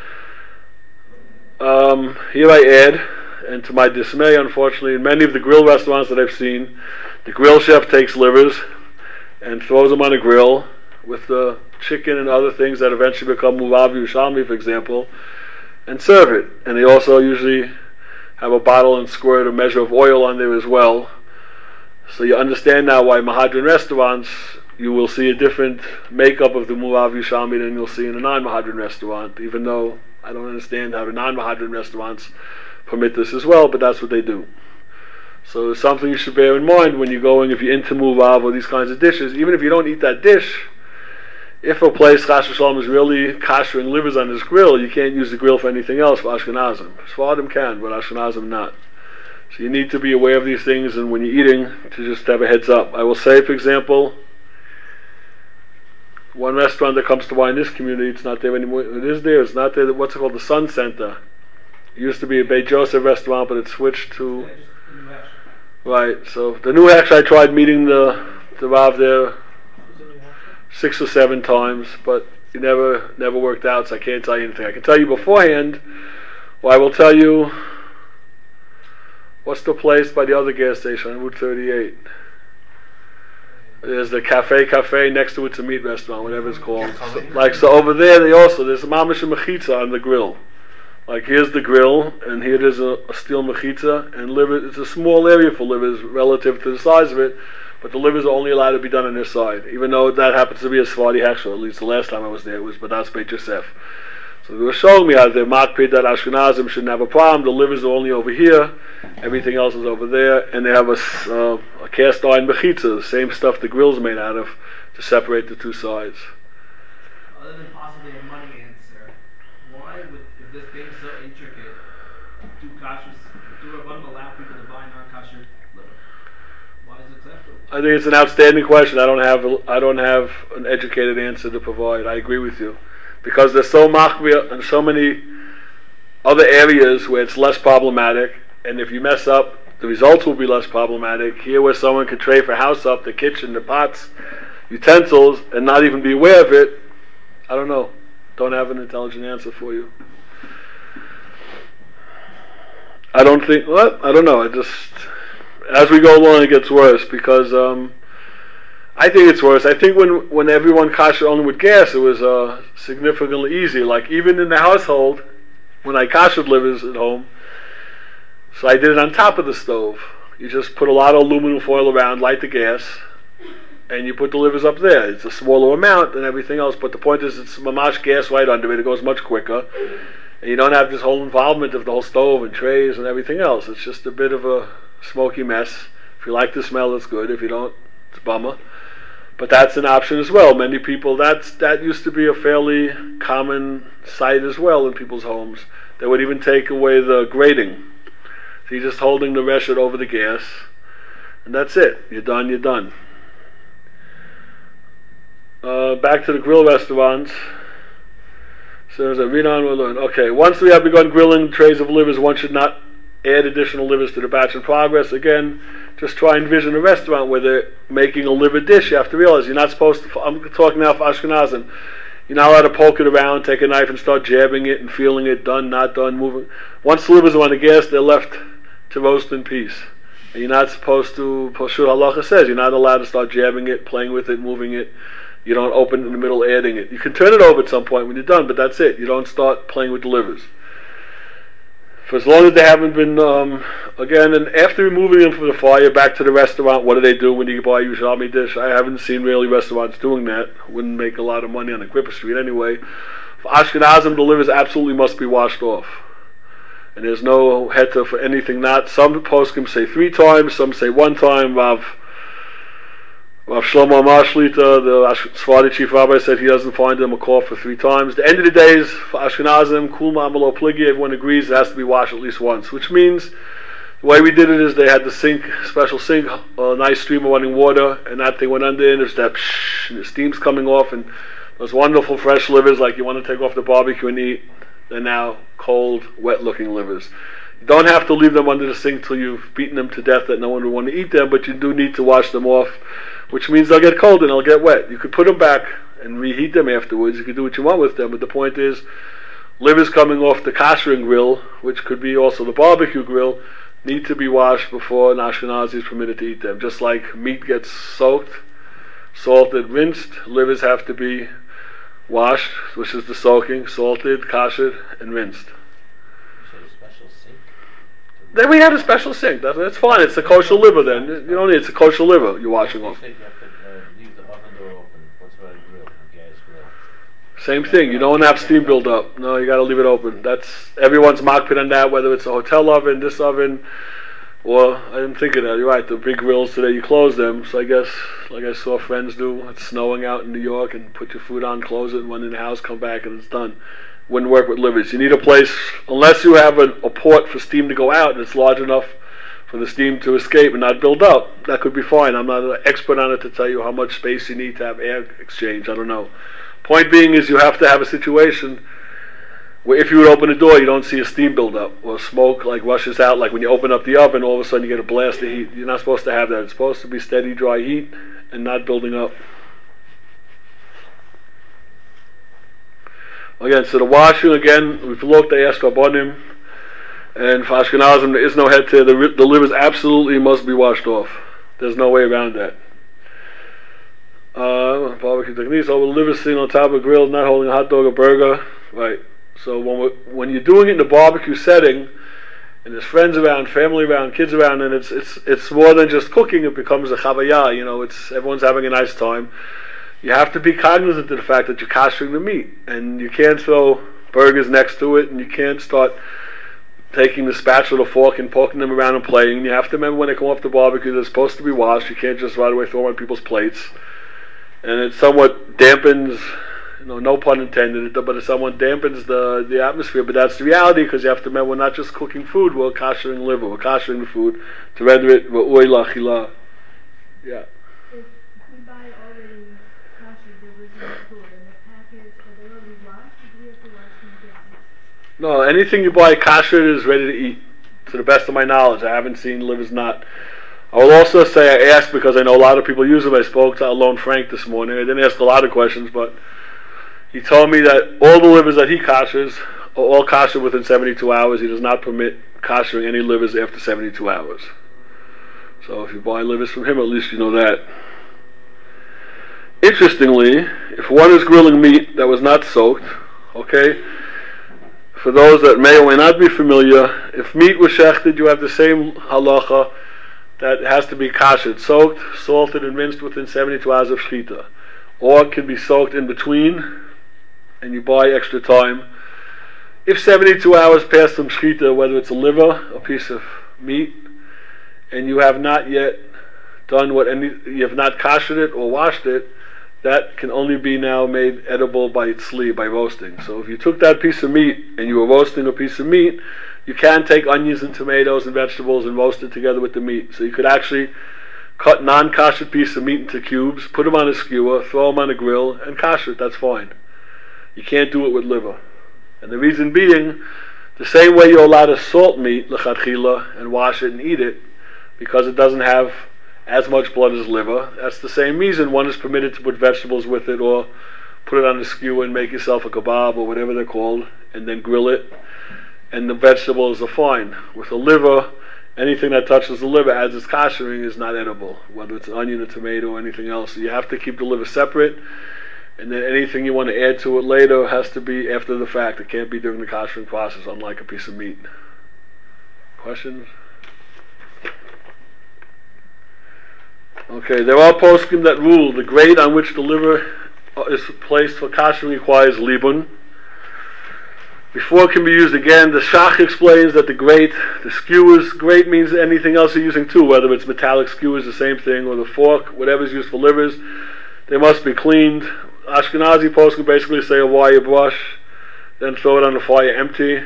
Here I add, and to my dismay, unfortunately, in many of the grill restaurants that I've seen, the grill chef takes livers and throws them on a grill with the chicken and other things that eventually become muvav Yerushalmi, for example, and serve it. And they also usually have a bottle and squirt a measure of oil on there as well. So you understand now why Mahadran restaurants, you will see a different makeup of the muvav Yerushalmi than you'll see in a non-Mahadran restaurant, even though I don't understand how the non-Mahadran restaurants permit this as well, but that's what they do. So it's something you should bear in mind when you're going, if you're into muvav or these kinds of dishes, even if you don't eat that dish, if a place, Chas v'shalom, is really koshering livers on this grill, you can't use the grill for anything else for Ashkenazim. Sfardim can, but Ashkenazim not. So you need to be aware of these things, and when you're eating, to just have a heads up. I will say, for example, one restaurant that comes to mind in this community, it's not there anymore. It is there, it's not there. What's it called? The Sun Center. It used to be a Beit Joseph restaurant, but it switched to... Right, so the New Hex, I tried meeting the Rav there 6 or 7 times, but it never worked out, so I can't tell you anything. I can tell you beforehand, or I will tell you, what's the place by the other gas station on Route 38? There's the cafe next to it's a meat restaurant, whatever it's called. So over there, there's a mamash mechitza on the grill. Like here's the grill, and here there's a steel mechitza, and liver. It's a small area for livers relative to the size of it, but the livers are only allowed to be done on this side, even though that happens to be a Sephardi hechsher. At least the last time I was there, it was Badas Beit Yosef. So they were showing me how they're makpid that Ashkenazim shouldn't have a problem. The livers are only over here, everything else is over there, and they have a cast iron mechitza, the same stuff the grill's made out of, to separate the two sides. Other than possibly a money answer, why would, if this being so intricate, do Rabbanim allow people to buy non-kosher liver? Why is it acceptable? I think it's an outstanding question. I don't have an educated answer to provide. I agree with you, because there's so machmir and so many other areas where it's less problematic, and if you mess up, the results will be less problematic. Here, where someone could trade for house up, the kitchen, the pots, utensils, and not even be aware of it, I don't know. Don't have an intelligent answer for you. I don't know. As we go along, it gets worse, because I think it's worse. I think when everyone kosher only with gas, it was significantly easier. Like even in the household, when I koshered livers at home, so I did it on top of the stove. You just put a lot of aluminum foil around, light the gas, and you put the livers up there. It's a smaller amount than everything else, but the point is it's mamash gas right under it. It goes much quicker. And you don't have this whole involvement of the whole stove and trays and everything else. It's just a bit of a smoky mess. If you like the smell, it's good. If you don't, it's a bummer. But that's an option as well. Many people, that used to be a fairly common sight as well in people's homes. They would even take away the grating. So you're just holding the reshet over the gas, and that's it. You're done. Back to the grill restaurants. So as I read on, we'll learn. Okay, once we have begun grilling trays of livers, one should not add additional livers to the batch in progress. Again, just try and envision a restaurant where they're making a liver dish. You have to realize you're not supposed to, I'm talking now for Ashkenazim, you're not allowed to poke it around, take a knife and start jabbing it and feeling it, done, not done, moving. Once the livers are on the gas, they're left to roast in peace. And you're not supposed to, Pashur Halacha says, you're not allowed to start jabbing it, playing with it, moving it. You don't open it in the middle, adding it. You can turn it over at some point when you're done, but that's it. You don't start playing with the livers. For as long as they haven't been, again, and after removing them from the fire, back to the restaurant, what do they do when you buy a Yerushalmi dish? I haven't seen really restaurants doing that. Wouldn't make a lot of money on Agrippa Street anyway. For Ashkenazim, the livers absolutely must be washed off. And there's no heta for anything not. Some poskim say 3 times, some say 1 time. Rav Shlomo Amar Shlita, the Sephardi chief rabbi, said he doesn't find them a call for 3 times. The end of the day is for Ashkenazim, Kul Ma'amalo Pligi, everyone agrees it has to be washed at least once, which means the way we did it is they had the sink, special sink, a nice stream of running water, and that thing went under, and there's that pshh, and the steam's coming off, and those wonderful fresh livers like you want to take off the barbecue and eat. They're now cold, wet-looking livers. You don't have to leave them under the sink till you've beaten them to death that no one will want to eat them, but you do need to wash them off, which means they'll get cold and they'll get wet. You could put them back and reheat them afterwards. You can do what you want with them, but the point is, livers coming off the kashering grill, which could be also the barbecue grill, need to be washed before an Ashkenazi is permitted to eat them. Just like meat gets soaked, salted, rinsed, livers have to be washed, which is the soaking, salted, kashered, and rinsed. Then we have a special sink. That's fine. It's a kosher liver then. You don't need it's a kosher liver you're washing off. Same thing. You don't want to have steam build up. No, you got to leave it open. That's everyone's makpid on that. Whether it's a hotel oven, this oven, or I didn't think of that. You're right. The big grills today, you close them. So I guess, like I saw friends do, it's snowing out in New York, and put your food on, close it, and run in the house, come back, and it's done. Wouldn't work with livers. You need a place, unless you have a port for steam to go out, and it's large enough for the steam to escape and not build up. That could be fine. I'm not an expert on it to tell you how much space you need to have air exchange. I don't know. Point being is you have to have a situation where if you would open a door, you don't see a steam buildup or smoke like rushes out. Like when you open up the oven, all of a sudden you get a blast of heat. You're not supposed to have that. It's supposed to be steady, dry heat and not building up. Again, so the washing, again, we've looked, they asked Rabbanim, and for Ashkenazim, there is no head tear. The livers absolutely must be washed off. There's no way around that. Barbecue techniques, over the liver sitting on top of a grill, not holding a hot dog or burger. Right. So when you're doing it in the barbecue setting, and there's friends around, family around, kids around, and it's more than just cooking, it becomes a chavayah, it's everyone's having a nice time. You have to be cognizant of the fact that you're kashering the meat, and you can't throw burgers next to it, and you can't start taking the spatula or fork and poking them around and playing. You have to remember when they come off the barbecue, they're supposed to be washed. You can't just right away throw them on people's plates. And it somewhat dampens, no pun intended, but it somewhat dampens the atmosphere. But that's the reality, because you have to remember we're not just cooking food, we're kashering liver, we're kashering the food to render it ra'ui la'achila. Yeah. If we buy already kasher livers in the store, in the package, are they already washed, or do we have to wash them again? No, anything you buy kasher is ready to eat, to the best of my knowledge. I haven't seen livers not. I will also say I asked because I know a lot of people use them. I spoke to Alon Frank this morning. I didn't ask a lot of questions, but he told me that all the livers that he kashers are all kosher within 72 hours. He does not permit koshering any livers after 72 hours. So if you buy livers from him, at least you know that. Interestingly, if one is grilling meat that was not soaked, okay, for those that may or may not be familiar, if meat was shechted, you have the same halacha that has to be kashered, soaked, salted, and rinsed within 72 hours of shechita. Or it can be soaked in between, and you buy extra time. If 72 hours pass from shechita, whether it's a liver, a piece of meat, and you have not yet done you have not kashered it or washed it, that can only be now made edible by tzli, by roasting. So if you took that piece of meat and you were roasting a piece of meat, you can take onions and tomatoes and vegetables and roast it together with the meat. So you could actually cut non-kasher piece of meat into cubes, put them on a skewer, throw them on a grill, and kasher it. That's fine. You can't do it with liver. And the reason being, the same way you're allowed to salt meat, l'chadchila, and wash it and eat it, because it doesn't have as much blood as liver, that's the same reason one is permitted to put vegetables with it, or put it on a skewer and make yourself a kebab, or whatever they're called, and then grill it. And the vegetables are fine. With a liver, anything that touches the liver as it's koshering is not edible, whether it's an onion, a tomato, or anything else. So you have to keep the liver separate, and then anything you want to add to it later has to be after the fact. It can't be during the koshering process, unlike a piece of meat. Questions? Okay, there are poskim that rule the grate on which the liver is placed for koshering requires libun. Before it can be used again, the Shach explains that the skewers, grate means anything else you're using too, whether it's metallic skewers, the same thing, or the fork, whatever's used for livers, they must be cleaned. Ashkenazi poskim basically say a wire brush, then throw it on the fire empty,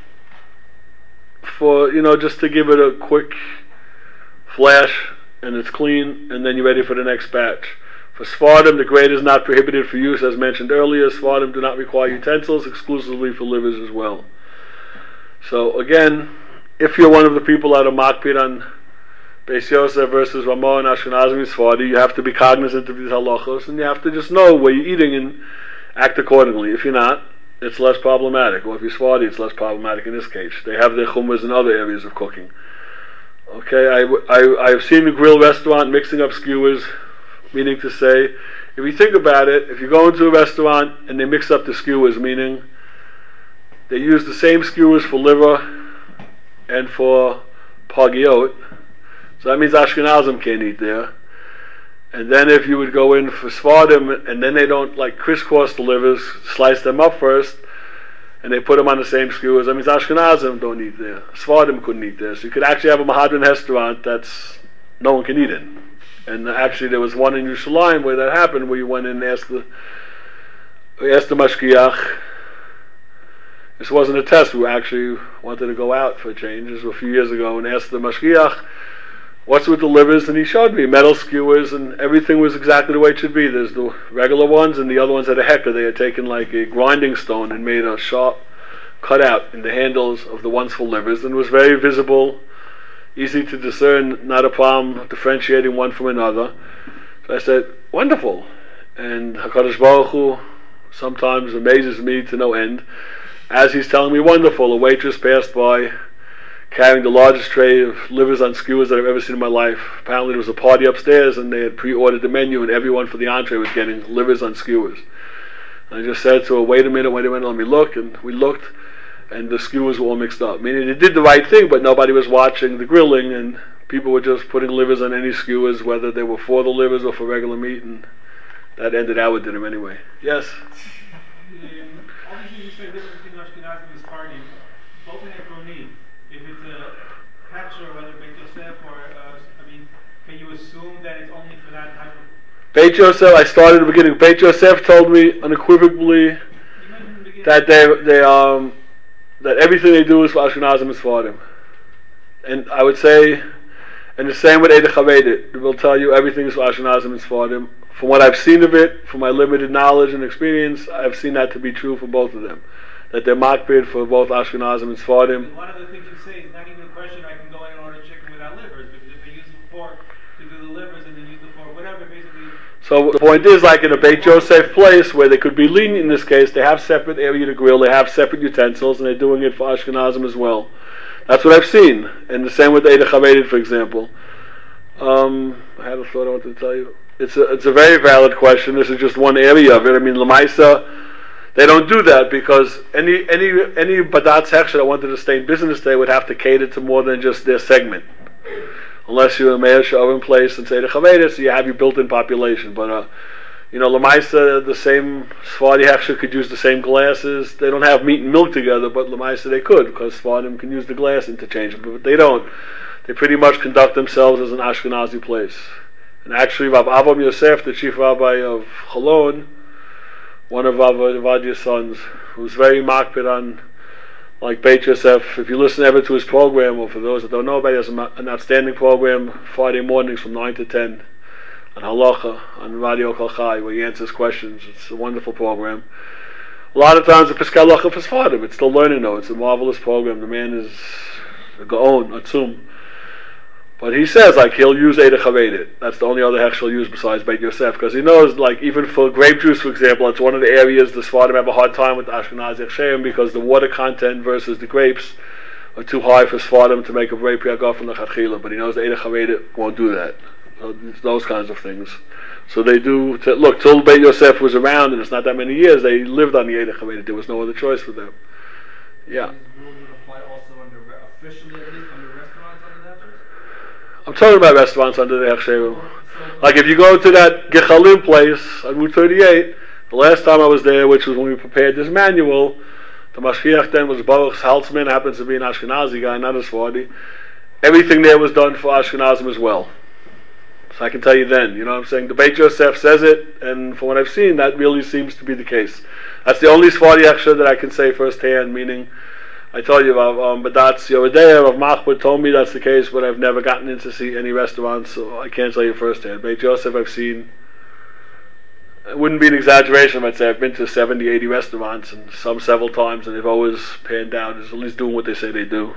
for, just to give it a quick flash, and it's clean, and then you're ready for the next batch. For Sfardim, the grate is not prohibited for use, as mentioned earlier. Sfardim do not require utensils, exclusively for livers as well. So again, if you're one of the people that are makpid on Beis Yosef versus Ramah and Ashkenazim and Sfardi, you have to be cognizant of these halachos, and you have to just know where you're eating and act accordingly. If you're not, it's less problematic. Or if you're Sfardi, it's less problematic in this case. They have their chumas in other areas of cooking. Okay, I've seen a grill restaurant mixing up skewers, meaning to say, if you think about it, if you go into a restaurant and they mix up the skewers, meaning they use the same skewers for liver and for pagiot, so that means Ashkenazim can't eat there. And then if you would go in for Sfardim, and then they don't like crisscross the livers, slice them up first, and they put them on the same skewers, that means Ashkenazim don't eat there. Sfardim couldn't eat there. So you could actually have a Mahadran restaurant that's no one can eat in. And actually there was one in Yerushalayim where that happened, where you went in and asked the mashgiach. This wasn't a test. We actually wanted to go out for a change. This was a few years ago, and asked the mashgiach, what's with the livers? And he showed me metal skewers, and everything was exactly the way it should be. There's the regular ones, and the other ones had a hecker. They had taken like a grinding stone and made a sharp cutout in the handles of the ones for livers, and it was very visible, easy to discern, not a problem differentiating one from another. So I said, wonderful. And HaKadosh Baruch Hu sometimes amazes me to no end. As he's telling me wonderful, a waitress passed by carrying the largest tray of livers on skewers that I've ever seen in my life. Apparently there was a party upstairs and they had pre-ordered the menu, and everyone for the entree was getting livers on skewers. And I just said to her, wait a minute, let me look. And we looked, and the skewers were all mixed up. Meaning they did the right thing, but nobody was watching the grilling, and people were just putting livers on any skewers, whether they were for the livers or for regular meat, and that ended our dinner anyway. Yes? Obviously you say difference between Ashkenazim and Sephardim, both in Ekroni. If it's a patcher, whether Beit Yosef or, can you assume that it's only for that type of... Beit Yosef, I started at the beginning. Beit Yosef told me unequivocally that that everything they do is for Ashkenazim and Sephardim. And I would say, and the same with Eidach HaVedit, it will tell you everything is for Ashkenazim and Sephardim. From what I've seen of it, from my limited knowledge and experience, I've seen that to be true for both of them. That they're makpid for both Ashkenazim and Sephardim. One of the things you say is not even a question I can go in and order chicken without livers, because if they use the fork to do the livers and then use the fork, whatever, basically... So the point is, like in a Beit Yosef place, where they could be lenient in this case, they have separate area to grill, they have separate utensils, and they're doing it for Ashkenazim as well. That's what I've seen. And the same with Eidach HaVedit, for example. I had a thought I wanted to tell you. It's a very valid question. This is just one area of it. I mean, Lamaisa, they don't do that because any Badat section that wanted to stay in business, they would have to cater to more than just their segment. Unless you're a Meir Sha'ov in place and say the Chaveda, so you have your built-in population. But Lamaisa, the same Sephardi Hechsher could use the same glasses. They don't have meat and milk together, but Lamaisa they could, because Sephardim can use the glass interchangeably. But they don't. They pretty much conduct themselves as an Ashkenazi place. And actually, Rav Avraham Yosef, the chief rabbi of Cholon, one of Rav Ovadiah's sons, who's very makpid on, like Beit Yosef. If you listen ever to his program, or for those that don't know about it, he has an outstanding program Friday mornings from 9 to 10 on Halacha, on Radio Kol Chai, where he answers questions. It's a wonderful program. A lot of times, the Peskai Halacha for Sephardim, it's still learning though. It's a marvelous program. The man is a Gaon, Atzum. But he says, like, he'll use Eidach HaVedit. That's the only other hech he'll use besides Beit Yosef, because he knows, like, even for grape juice, for example, it's one of the areas the Sephardim have a hard time with Ashkenazi Hechsherim, because the water content versus the grapes are too high for Sephardim to make a very Priyagah from the Chachila. But he knows the Eidach HaVedit won't do that. So it's those kinds of things. So they do, look, till Beit Yosef was around, and it's not that many years, they lived on the Eidach HaVedit. There was no other choice for them. Yeah. I'm talking about restaurants under the Hechsherim. Like if you go to that Gechalim place on Route 38, the last time I was there, which was when we prepared this manual, the Mashgiach then was Baruch Saltzman, happens to be an Ashkenazi guy, not a Sephardi. Everything there was done for Ashkenazim as well. So I can tell you then, you know what I'm saying? The Beit Yosef says it, and from what I've seen, that really seems to be the case. That's the only Sephardi Hechsher that I can say firsthand, meaning I told you, Badatz Yoredea, Rav Machbud told me that's the case, but I've never gotten in to see any restaurants, so I can't tell you firsthand. Beit Yosef I've seen it wouldn't be an exaggeration if I'd say I've been to 70, 80 restaurants, and some several times, and they've always panned out, is at least doing what they say they do.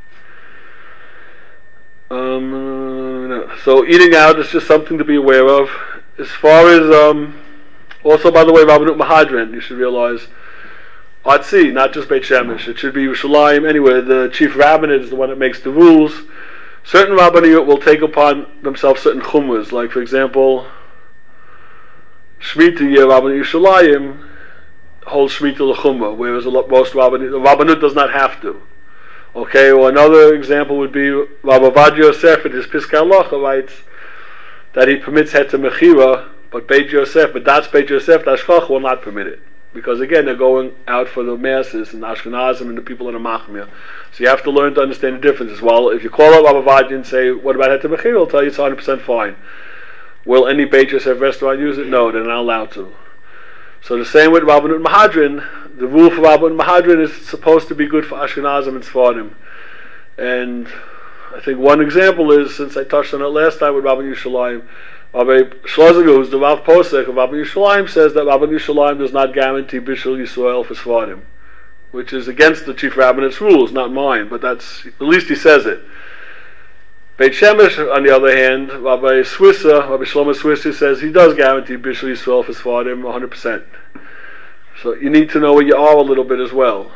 So eating out is just something to be aware of. As far as, also by the way, Rabbanut Mahadran, you should realize, Atzi, not just Beit Shemesh, it should be Yerushalayim, anywhere. The chief rabbinate is the one that makes the rules. Certain rabbaniyot will take upon themselves certain chumras, like for example, Shemitah year Rabbanut Yerushalayim holds Shemitah l'chumra, whereas most Rabbanut does not have to. Okay, or another example would be Rabbi Ovadia Yosef in his Piskei Halacha writes that he permits heter mechira, but Beit Yosef, but that's Beit Yosef, the Ashkach will not permit it. Because again, they're going out for the masses and Ashkenazim and the people in the Machmir. So you have to learn to understand the differences. Well, if you call up Rabbi Ovadia and say, what about heter mechira, he'll tell you it's 100% fine. Will any Beit Yosef restaurant use it? No, they're not allowed to. So the same with Rabbanut Mahadran, the rule for Rabbanut Mahadran is supposed to be good for Ashkenazim and Sfardim. And I think one example is, since I touched on it last time with Rabbi Yerushalayim, Rabbi Shloziger, who's the Rav Posek of Rabbi Yerushalayim, says that Rabbi Yerushalayim does not guarantee Bishul Yisrael for Sfardim, which is against the chief rabbinate's rules, not mine, but that's, at least he says it. Beit Shemesh, on the other hand, Rabbi Shlomo Swisser says he does guarantee Bishul Yisrael for Sfardim 100%. So you need to know where you are a little bit as well.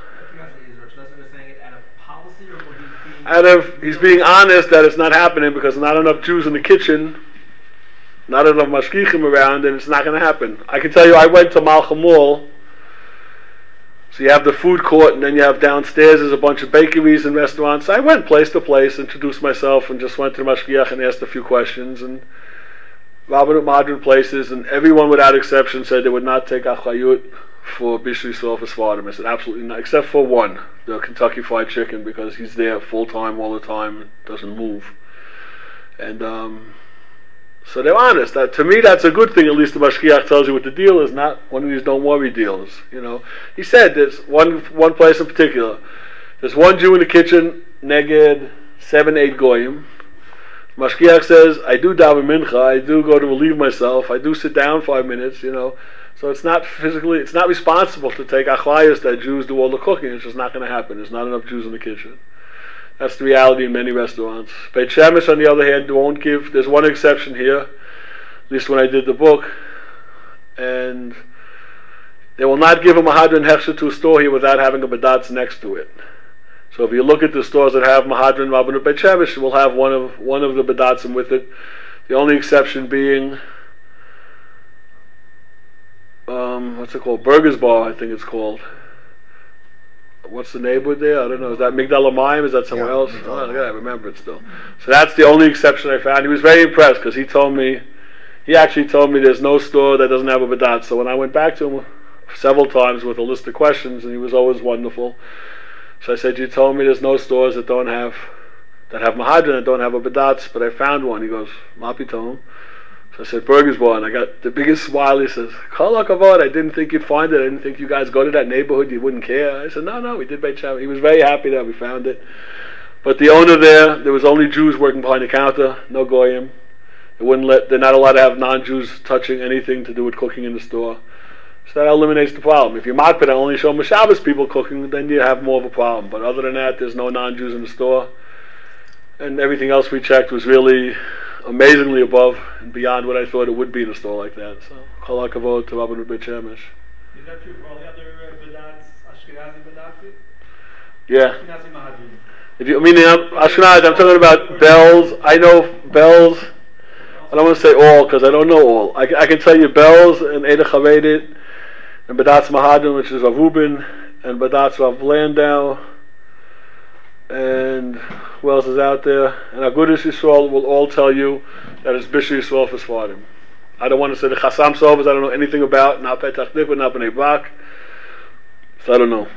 He's being honest that it's not happening because not enough Jews in the kitchen, not enough mashgichim around, and it's not going to happen. I can tell you, I went to Malcham Mall. So you have the food court, and then you have downstairs there's a bunch of bakeries and restaurants. I went place to place, introduced myself, and just went to the mashgiach and asked a few questions. And Rabbanut Mahadran places, and everyone without exception said they would not take achayut for Bishul Yisrael for Sfardim. I said absolutely not, except for one, the Kentucky Fried Chicken, because he's there full time all the time, doesn't move. And so they're honest. That, to me, that's a good thing. At least the mashgiach tells you what the deal is, not one of these don't worry deals. You know, he said there's one place in particular. There's one Jew in the kitchen, neged 7-8 goyim. Mashgiach says, I do daven mincha, I do go to relieve myself, I do sit down 5 minutes. You know, so it's not physically, it's not responsible to take achlayas that Jews do all the cooking. It's just not going to happen. There's not enough Jews in the kitchen. That's the reality in many restaurants. Beit Shemesh, on the other hand, won't give. There's one exception here, at least when I did the book, and they will not give a Mahadran Hechsher to a store here without having a Badatz next to it. So if you look at the stores that have Mahadran Rabbanut Beit Shemesh, will have one of the Badatzim with it. The only exception being, what's it called? Burgers Bar, I think it's called. What's the neighborhood there? I don't know. Is that Migdal HaMayim? Is that somewhere else? Oh, I gotta remember it still. So that's the only exception I found. He was very impressed because he actually told me there's no store that doesn't have a Badatz. So when I went back to him several times with a list of questions, and he was always wonderful. So I said, you told me there's no stores that have Mahadran that don't have a Badatz, but I found one. He goes, Mapi Tom. So I said, Burgers Bar, and I got the biggest smile. He says, Kol HaKavod, I didn't think you'd find it. I didn't think you guys go to that neighborhood, you wouldn't care. I said, no, we did Beit Shemesh. He was very happy that we found it. But the owner there was only Jews working behind the counter, no goyim. They're not allowed to have non-Jews touching anything to do with cooking in the store. So that eliminates the problem. If you're makpid, only show Shabbos people cooking, then you have more of a problem. But other than that, there's no non-Jews in the store. And everything else we checked was really amazingly above and beyond what I thought it would be in a store like that. So, Kol HaKavod to Rabbanut Beit Shemesh. Is that true for all the other Badatz, Ashkenazi Badatz? Yeah. Ashkenazi Mahadran. If you, I mean, Ashkenazi, I'm talking about bells. I know bells. I don't want to say all because I don't know all. I can tell you bells and Eda Chavedit and Badatz Mahadran, which is Rav Rubin, and Badatz Rav Landau, and who else is out there? And Agudas Yisrael will all tell you that it's Bishul Yisrael for Sfardim. I don't want to say the Chassam Sovas I don't know anything about, not Petach Tikva, not Bnei Brak, so I don't know.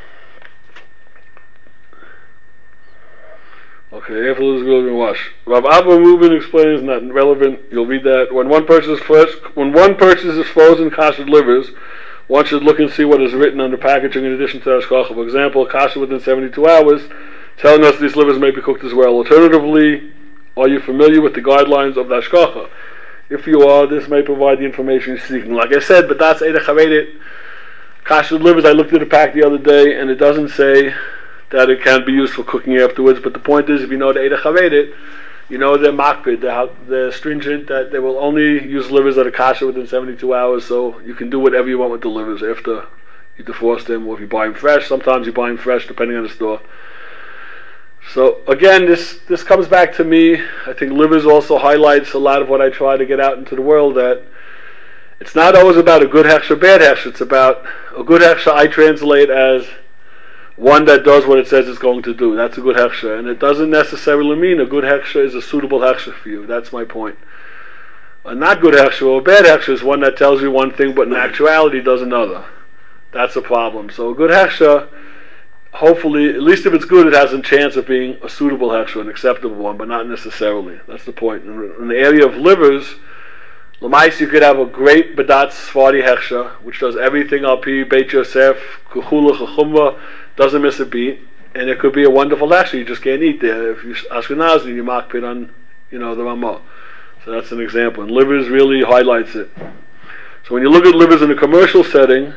Okay, after this goes and wash. Rav Abba Rubin explains, not relevant, you'll read that. When one purchases frozen kosher livers, one should look and see what is written on the packaging in addition to the hashgacha. For example, kosher within 72 hours, telling us these livers may be cooked as well. Alternatively, are you familiar with the guidelines of the hashgacha? If you are, this may provide the information you're seeking. Like I said, but that's Eidach Havedit. Kasher livers, I looked at the pack the other day, and it doesn't say that it can't be used for cooking afterwards, but the point is, if you know the Eidach Havedit, you know they're makpid, they're stringent, that they will only use livers that are kasher within 72 hours, so you can do whatever you want with the livers after you defrost them, or if you buy them fresh. Sometimes you buy them fresh, depending on the store. So again, this comes back to me. I think livers also highlights a lot of what I try to get out into the world, that it's not always about a good hechsher, bad hechsher. It's about a good hechsher I translate as one that does what it says it's going to do. That's a good hechsher. And it doesn't necessarily mean a good hechsher is a suitable hechsher for you. That's my point. A not good hechsher or a bad hechsher is one that tells you one thing but in actuality does another. That's a problem. So a good hechsher, hopefully, at least if it's good, it has a chance of being a suitable hechsher, an acceptable one, but not necessarily. That's the point. In the area of livers, Lamais, you could have a great Badat Sfardi hechsher, which does everything al pi Beit Yosef, kuchula chachumra, doesn't miss a beat, and it could be a wonderful hechsher. You just can't eat there. If you Ashkenazi, you makpid on, the Ramah. So that's an example. And livers really highlights it. So when you look at livers in a commercial setting,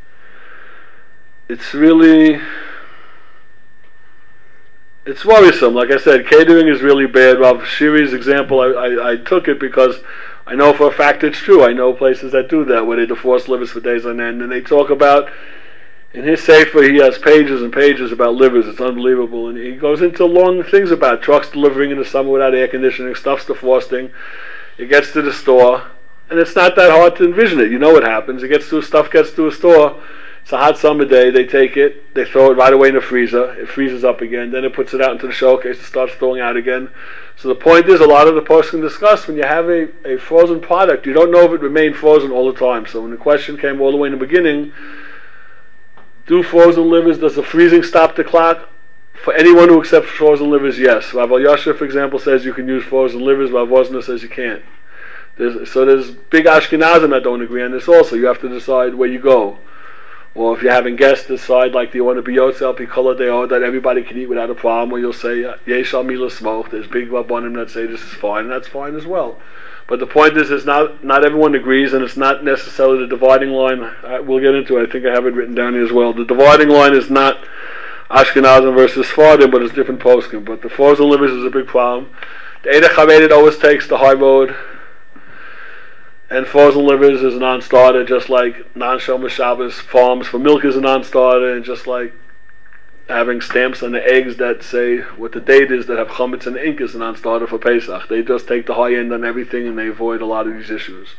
it's worrisome. Like I said, catering is really bad. Rav Shiri's example, I took it because I know for a fact it's true. I know places that do that, where they defrost livers for days on end, and they talk about, in his sefer, he has pages and pages about livers. It's unbelievable, and he goes into long things about trucks delivering in the summer without air conditioning, stuff's defrosting. It gets to the store, and it's not that hard to envision it. You know what happens. Stuff gets to a store. It's a hot summer day. They take it, they throw it right away in the freezer. It freezes up again. Then it puts it out into the showcase. It starts thawing out again. So the point is, a lot of the posts can discuss, when you have a frozen product, you don't know if it remained frozen all the time. So when the question came all the way in the beginning, do frozen livers, does the freezing stop the clock? For anyone who accepts frozen livers, yes. Rav Yasher, for example, says you can use frozen livers. Rav Wosner says you can't. There's big Ashkenazim that don't agree on this also. You have to decide where you go. Or if you're having guests, decide, like, do you want to be Yotzel, Pikola Deo, that everybody can eat without a problem, or you'll say, Yeshal Mila Smoke. There's big Rabbanim that say this is fine, and that's fine as well. But the point is not everyone agrees, and it's not necessarily the dividing line. We'll get into it. I think I have it written down here as well. The dividing line is not Ashkenazim versus Sfardim, but it's different poskim. But the frozen livers is a big problem. The Eidach Havedit always takes the high road. And frozen livers is a non-starter, just like non-Shomer Shabbos farms for milk is a non-starter, and just like having stamps on the eggs that say what the date is that have chametz and ink is a non-starter for Pesach. They just take the high end on everything, and they avoid a lot of these issues.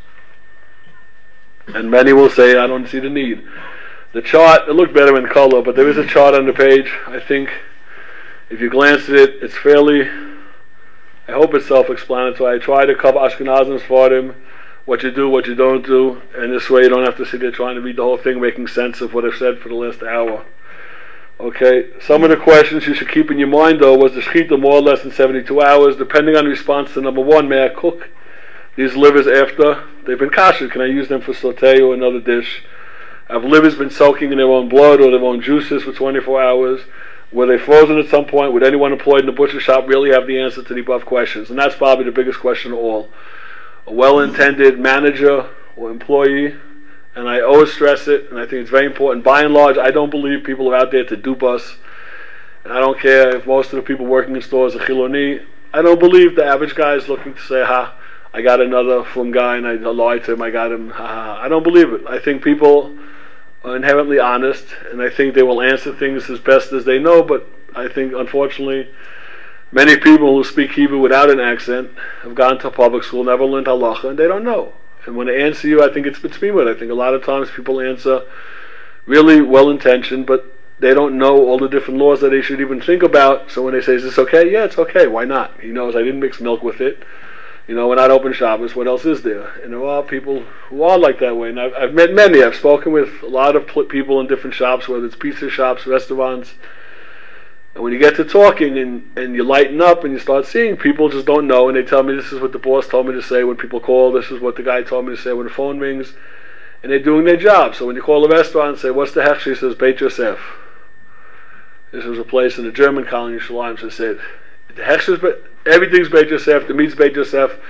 And many will say, I don't see the need. The chart, it looked better in color, but there is a chart on the page. I think if you glance at it, it's fairly, I hope it's self-explanatory. I try to cover Ashkenazim for them, what you do, what you don't do, and this way you don't have to sit there trying to read the whole thing, making sense of what I've said for the last hour. Okay, some of the questions you should keep in your mind, though, was the shechita more or less than 72 hours, depending on the response to number one, may I cook these livers after they've been kosher? Can I use them for saute or another dish? Have livers been soaking in their own blood or their own juices for 24 hours? Were they frozen at some point? Would anyone employed in the butcher shop really have the answer to the above questions? And that's probably the biggest question of all. A well-intended manager or employee, and I always stress it, and I think it's very important. By and large, I don't believe people are out there to dupe us, and I don't care if most of the people working in stores are Chiloni. I don't believe the average guy is looking to say, I got another from guy and I lied to him, I got him, I don't believe it. I think people are inherently honest, and I think they will answer things as best as they know, but I think, unfortunately, many people who speak Hebrew without an accent have gone to public school, never learned halacha, and they don't know. And when they answer you, I think it's b'tzmimut. I think a lot of times people answer really well-intentioned, but they don't know all the different laws that they should even think about. So when they say, is this okay? Yeah, it's okay. Why not? He knows I didn't mix milk with it. We're not open Shabbos. What else is there? And there are people who are like that way. And I've met many. I've spoken with a lot of people in different shops, whether it's pizza shops, restaurants. And when you get to talking and you lighten up and you start seeing, people just don't know, and they tell me this is what the boss told me to say when people call, this is what the guy told me to say when the phone rings, and they're doing their job. So when you call a restaurant and say, what's the hechsher? He says, Beit Yosef. This was a place in the German colony, Shalim, so said, the hechsher's, everything's Beit Yosef, the meat's Beit Yosef,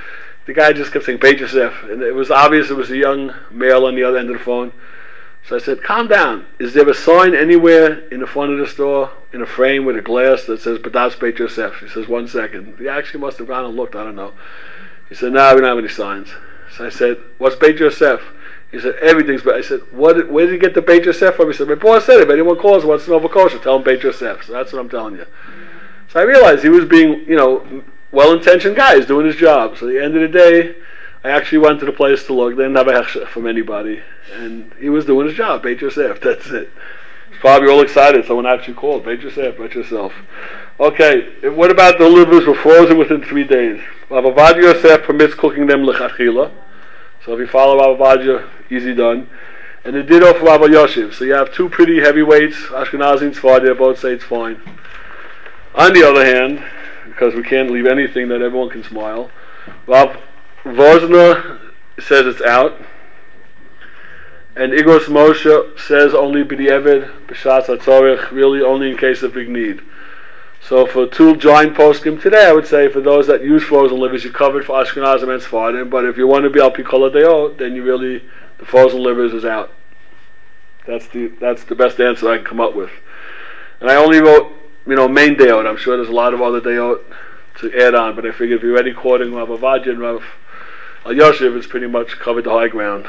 the guy just kept saying Beit Yosef, and it was obvious it was a young male on the other end of the phone. So I said, calm down. Is there a sign anywhere in the front of the store, in a frame with a glass, that says Badas Beit Yosef? He says, 1 second. He actually must have gone and looked, I don't know. He said, no, we don't have any signs. So I said, what's Beit Yosef? He said, everything's Beit. I said, where did you get the Beit Yosef from? He said, my boss said it. If anyone calls and wants to know over kosher, tell him Beit Yosef. So that's what I'm telling you. So I realized he was being, well-intentioned guy. He's doing his job. So at the end of the day, I actually went to the place to look. They didn't have a hechsher from anybody. And he was doing his job. Beit Yosef. That's it. He's probably all excited. Someone actually called. Beit Yosef. Bet yourself. Okay. What about the livers were frozen within 3 days? Rav Ovadia Yosef permits cooking them l'chachila. So if you follow Rav Ovadia, easy done. And it did for Rav Yoshev. So you have 2 pretty heavyweights, Ashkenazi and Sephardi. They both say it's fine. On the other hand, because we can't leave anything that everyone can smile, Rav Vosner says it's out, and Igros Moshe says only b'di'evid, b'shatz hatzorich, really only in case of big need. So for 2 giant poskim today, I would say for those that use frozen livers, you're covered for Ashkenazim and Sephardim, but if you want to be al pi kol hadayot, then you really, the frozen livers is out. That's the best answer I can come up with. And I only wrote, main dayot. I'm sure there's a lot of other dayot to add on, but I figured if you're already quoting Rav Ovadia and Rav Yoshev, it's pretty much covered the high ground.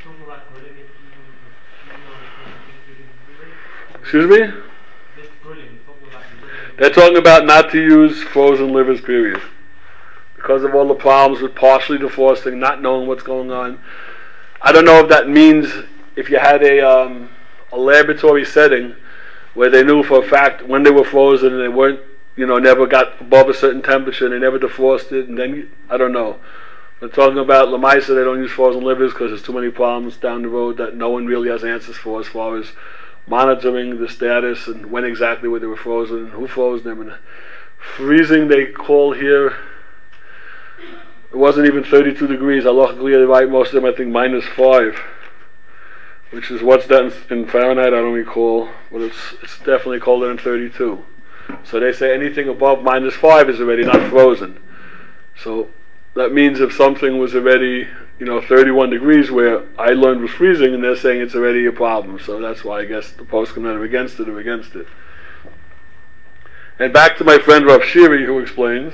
Excuse me? They're talking about not to use frozen livers, period. Because of all the problems with partially defrosting, not knowing what's going on. I don't know if that means if you had a laboratory setting where they knew for a fact when they were frozen and they weren't, never got above a certain temperature and they never defrosted, and then, I don't know. We're talking about Lamaisa, they don't use frozen livers because there's too many problems down the road that no one really has answers for as far as monitoring the status and when exactly where they were frozen and who froze them. And freezing, they call here, it wasn't even 32 degrees. Allah right, most of them I think -5, which is what's that in Fahrenheit, I don't recall, but it's definitely colder than 32. So they say anything above -5 is already not frozen. So that means if something was already 31 degrees where I learned was freezing, and they're saying it's already a problem. So that's why I guess the poskim that are against it are against it. And back to my friend Rav Shiri, who explains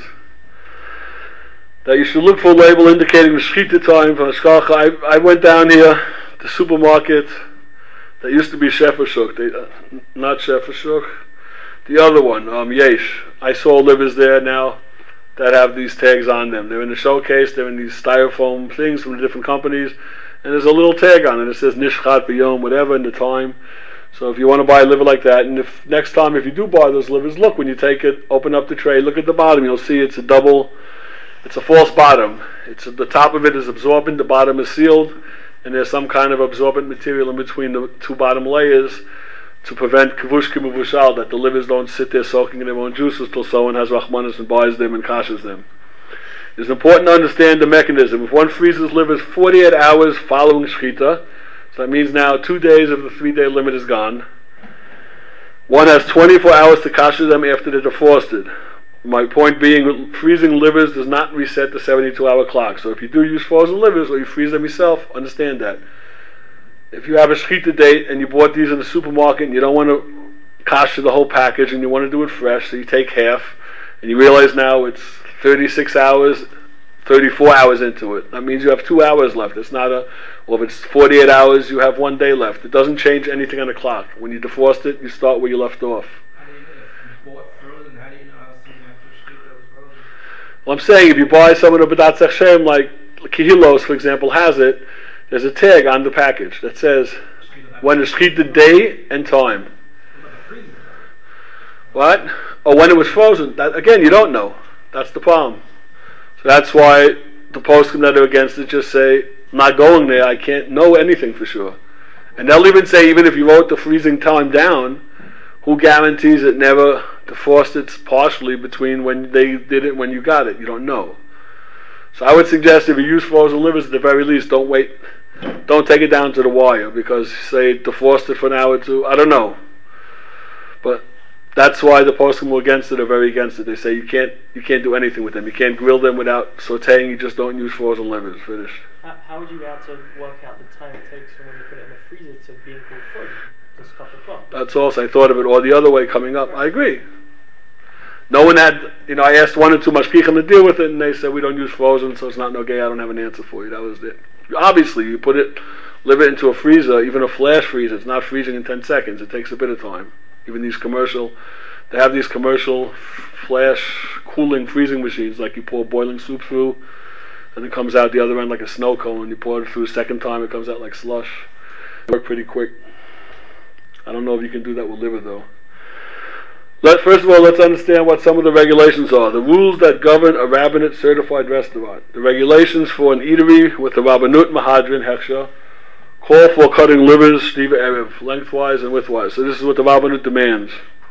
that you should look for a label indicating the shechita time for hashgacha. I went down here, the supermarket that used to be Shefashuk, not Shefashuk, the other one, Yesh. I saw livers there now that have these tags on them. They're in the showcase, they're in these styrofoam things from the different companies, and there's a little tag on it. It says Nishchat B'yom, whatever, in the time. So if you want to buy a liver like that, and if next time if you do buy those livers, look when you take it, open up the tray, look at the bottom, you'll see it's a false bottom. The top of it is absorbent, the bottom is sealed, and there's some kind of absorbent material in between the 2 bottom layers to prevent kavushkim uvushal, that the livers don't sit there soaking in their own juices till someone has rachmanis and buys them and kashers them. It's important to understand the mechanism. If one freezes livers 48 hours following shechita, so that means now 2 days of the 3-day limit is gone, one has 24 hours to kasher them after they're defrosted. My point being, freezing livers does not reset the 72-hour clock. So if you do use frozen livers or you freeze them yourself, understand that. If you have a shechita date and you bought these in the supermarket and you don't want to kasher the whole package and you want to do it fresh, so you take half and you realize now it's 36 hours, 34 hours into it. That means you have 2 hours left. It's not or if it's 48 hours, you have 1 day left. It doesn't change anything on the clock. When you defrost it, you start where you left off. How do you know if you bought frozen? How do you know how soon after shechita was frozen? Well, I'm saying if you buy someone of B'dat Shem, like Kehilos, for example, has it, there's a tag on the package that says when the shechita day and time. What? Or when it was frozen. That, again, you don't know. That's the problem. So that's why the poskim that are against it just say, not going there, I can't know anything for sure. And they'll even say, even if you wrote the freezing time down, who guarantees it never defrosted partially between when they did it and when you got it? You don't know. So I would suggest if you use frozen livers, at the very least, don't wait. Don't take it down to the wire, because say defrost it for an hour or two. I don't know. But That's why the poskim were against it, are very against it. They say you can't do anything with them. You can't grill them without sauteing. You just don't use frozen livers. Finished. How would you be able to work out the time it takes from when you put it in the freezer to being cooked frozen to stop the clock? That's also, I thought of it, or the other way coming up. I agree. No one had, I asked one or two mashkichim to deal with it, and they said we don't use frozen, so it's not no gay. I don't have an answer for you. That was it. Obviously, you live it into a freezer, even a flash freezer. It's not freezing in 10 seconds. It takes a bit of time. Even they have these commercial flash cooling freezing machines, like you pour boiling soup through, and it comes out the other end like a snow cone. You pour it through a second time, it comes out like slush. It works pretty quick. I don't know if you can do that with liver though. First of all, let's understand what some of the regulations are. The rules that govern a rabbinate certified restaurant. The regulations for an eatery with a Rabbanut Mahadrin Hechsha call for cutting livers, Shtiva Erev, lengthwise and widthwise. So this is what the Rabbanut demands.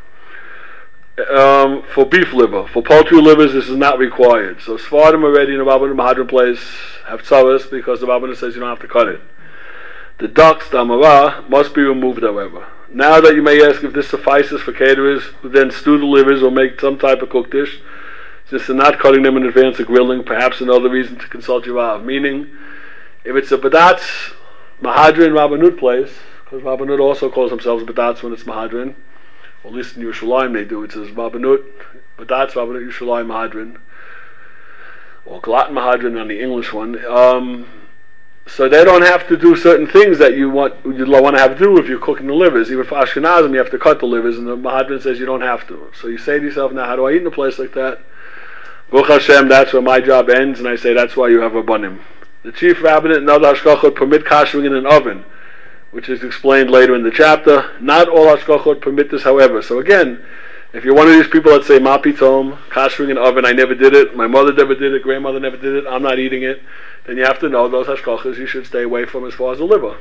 For beef liver. For poultry livers, this is not required. So Sfardim already in the Rabbanut Mahadrin place have tzaras because the Rabbanut says you don't have to cut it. The ducks, the amara, must be removed, however. Now that you may ask if this suffices for caterers who then stew the livers or make some type of cooked dish, since they're not cutting them in advance of grilling, perhaps another reason to consult your Rav. Meaning, if it's a Badatz Mahadrin Rabbanut place, because Rabbanut also calls themselves Badatz when it's Mahadrin, or at least in Yerushalayim they do, it says Rabbanut, Badatz Rabbanut Yerushalayim Mahadrin, or Galat Mahadrin on the English one. So they don't have to do certain things that you'd want to have to do if you're cooking the livers. Even for Ashkenazim, you have to cut the livers, and the Mahadrin says you don't have to. So you say to yourself, now how do I eat in a place like that? Baruch Hashem, that's where my job ends, and I say that's why you have Rabbanim. The chief rabbinate and other hashgachot permit kashering in an oven, which is explained later in the chapter. Not all hashgachot permit this, however. So again, if you're one of these people that say ma pitom, kashering in an oven, I never did it, my mother never did it, grandmother never did it, I'm not eating it, then you have to know those hashgachos you should stay away from as far as the liver.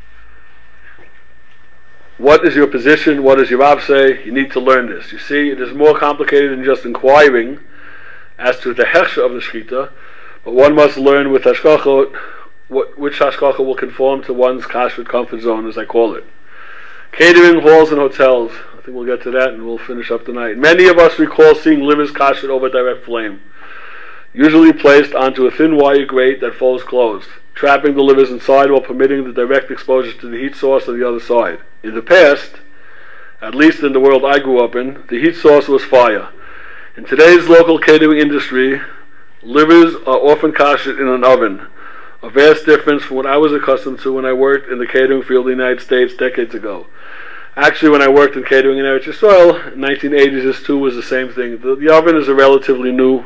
What is your position? What does your Rav say? You need to learn this. You see, it is more complicated than just inquiring as to the hechsha of the shechita, but one must learn with hashgachot which hashgacha will conform to one's kashrut comfort zone, as I call it. Catering halls and hotels. I think we'll get to that and we'll finish up tonight. Many of us recall seeing livers kashrut over direct flame, usually placed onto a thin wire grate that folds closed, trapping the livers inside while permitting the direct exposure to the heat source on the other side. In the past, at least in the world I grew up in, the heat source was fire. In today's local catering industry, livers are often kashrut in an oven, a vast difference from what I was accustomed to when I worked in the catering field in the United States decades ago. Actually, when I worked in catering in Eretz Yisrael, in the 1980s, this too was the same thing. The oven is a relatively new